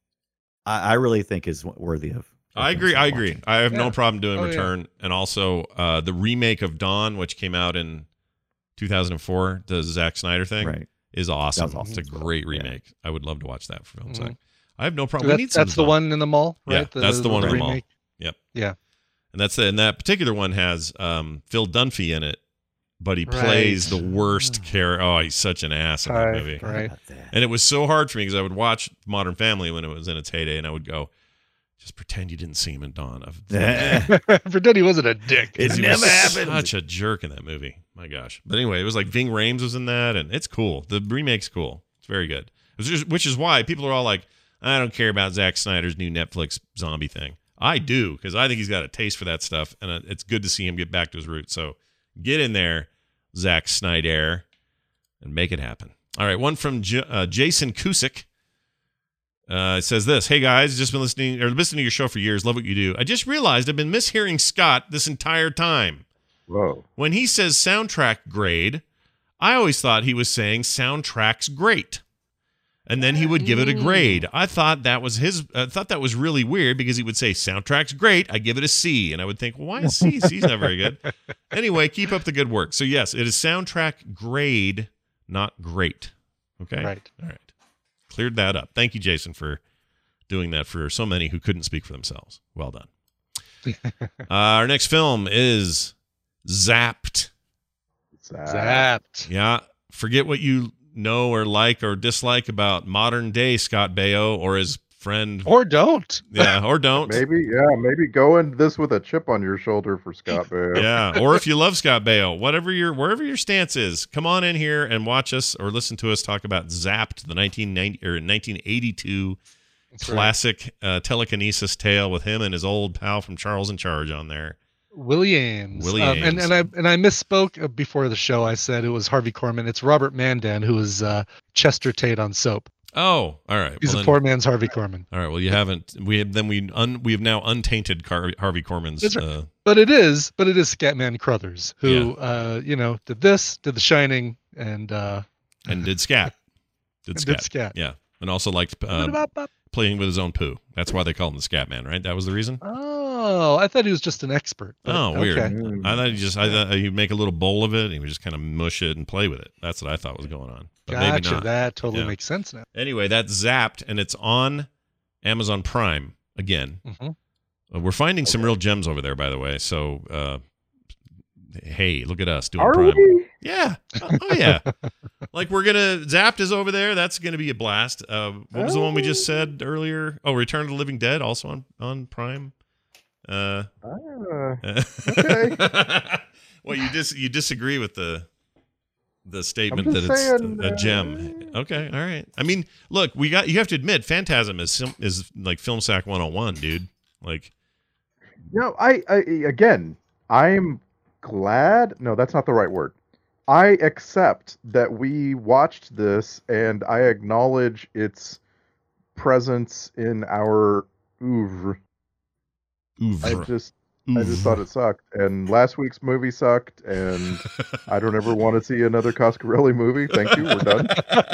I really think is worthy of. I agree. I have no problem doing Return, and also the remake of Dawn, which came out in 2004, the Zack Snyder thing, is awesome. It's a great remake. Yeah. I would love to watch that for film's sake. I have no problem. That's the one in the mall, right? Yeah, that's the one in the mall. Yep. Yeah. And that particular one has Phil Dunphy in it, but he plays the worst character. Oh, he's such an ass in that movie. Right. And it was so hard for me because I would watch Modern Family when it was in its heyday, and I would go, just pretend you didn't see him in Dawn. Pretend he wasn't a dick. It never happened. Such a jerk in that movie. My gosh. But anyway, it was like Ving Rhames was in that, and it's cool. The remake's cool. It's very good. Which is why people are all like, I don't care about Zack Snyder's new Netflix zombie thing. I do, because I think he's got a taste for that stuff, and it's good to see him get back to his roots. So get in there, Zack Snyder, and make it happen. All right, one from Jason Cusick. It says this: Hey guys, just been listening to your show for years. Love what you do. I just realized I've been mishearing Scott this entire time. Whoa! When he says soundtrack grade, I always thought he was saying soundtrack's great, and then he would give it a grade. I thought that was really weird because he would say soundtrack's great. I give it a C, and I would think, well, why is C? C's not very good. Anyway, keep up the good work. So yes, it is soundtrack grade, not great. Okay. Right. All right. Cleared that up. Thank you, Jason, for doing that for so many who couldn't speak for themselves. Well done. Our next film is Zapped. Zapped. Yeah. Forget what you know or like or dislike about modern day Scott Baio or his friend. Or don't. Yeah, or don't. Maybe go in this with a chip on your shoulder for Scott Baio. Yeah, or if you love Scott Baio, wherever your stance is, come on in here and watch us or listen to us talk about Zapped, the 1982 classic telekinesis tale with him and his old pal from Charles in Charge on there. Willie Ames. And I misspoke before the show. I said it was Harvey Korman. It's Robert Mandan, who is Chester Tate on Soap. Oh, all right. He's a poor man's Harvey Korman. All right. Well, you haven't. We have now untainted Harvey Korman's. That's right. But it is Scatman Crothers who did The Shining and did Scat. Did Scat. Yeah, and also liked playing with his own poo. That's why they called him the Scatman, right? That was the reason. Oh, I thought he was just an expert. Weird. Okay. I thought he'd make a little bowl of it and he would just kind of mush it and play with it. That's what I thought was going on. But gotcha. Maybe not. That totally makes sense now. Anyway, that's Zapped, and it's on Amazon Prime again. Mm-hmm. We're finding some real gems over there, by the way. So, hey, look at us doing Are Prime. we? Yeah. Oh, yeah. Like Zapped is over there. That's going to be a blast. What was the one we just said earlier? Oh, Return of the Living Dead, also on Prime. Okay. Well, you disagree with the statement that it's a gem. Okay, all right. I mean, look, you have to admit, Phantasm is like Film Sack 101, dude. Like, no, I'm glad. No, that's not the right word. I accept that we watched this, and I acknowledge its presence in our oeuvre. I just thought it sucked, and last week's movie sucked, and I don't ever want to see another Coscarelli movie. Thank you, we're done.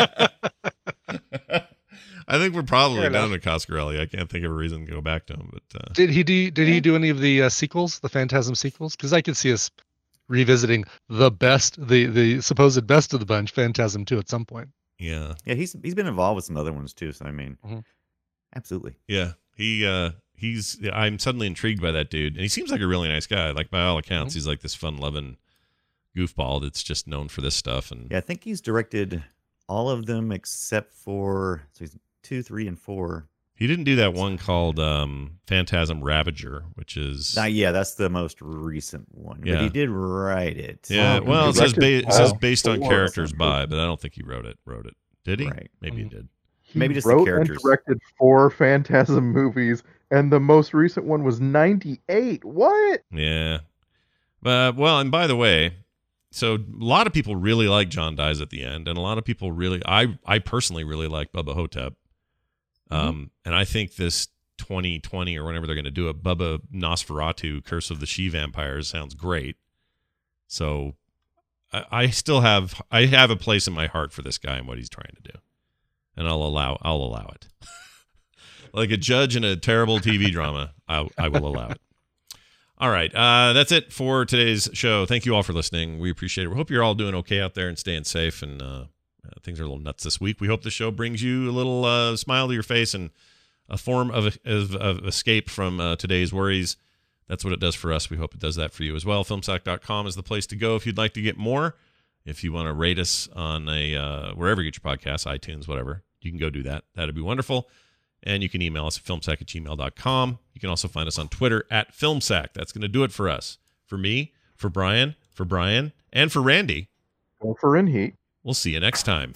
I think we're probably done with Coscarelli. I can't think of a reason to go back to him. But did he do any of the sequels, the Phantasm sequels? Because I could see us revisiting the supposed best of the bunch, Phantasm 2, at some point. Yeah. Yeah, he's been involved with some other ones too. So I mean, absolutely. Yeah, I'm suddenly intrigued by that dude, and he seems like a really nice guy. Like by all accounts, he's like this fun-loving goofball that's just known for this stuff. And yeah, I think he's directed all of them except for 2, 3, and 4. He didn't do that one called Phantasm Ravager, which is that's the most recent one. Yeah. But he did write it. Yeah, well, it says based on characters by, but I don't think he wrote it. Did he? Right. Maybe he did. Maybe just the wrote and characters. directed 4 Phantasm movies, and the most recent one was 98. What? Yeah. Well, and by the way, so a lot of people really like John dies at the end, and a lot of people really, I personally really like Bubba Hotep. And I think this 2020 or whenever they're going to do it, Bubba Nosferatu, Curse of the She-Vampires sounds great. So I have a place in my heart for this guy and what he's trying to do. And I'll allow it. Like a judge in a terrible TV drama, I will allow it. All right. That's it for today's show. Thank you all for listening. We appreciate it. We hope you're all doing okay out there and staying safe. And things are a little nuts this week. We hope the show brings you a little smile to your face and a form of escape from today's worries. That's what it does for us. We hope it does that for you as well. Filmsack.com is the place to go if you'd like to get more. If you want to rate us on wherever you get your podcasts, iTunes, whatever, you can go do that. That'd be wonderful. And you can email us at filmsack@gmail.com. You can also find us on Twitter at Filmsack. That's going to do it for us. For me, for Brian, and for Randy. Well, for In Heat. We'll see you next time.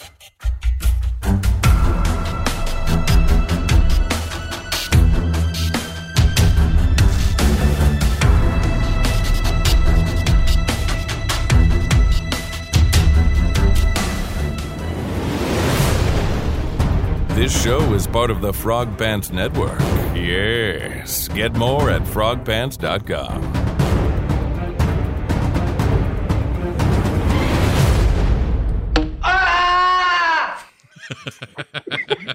This show is part of the Frog Pants Network. Yes. Get more at frogpants.com. Ah!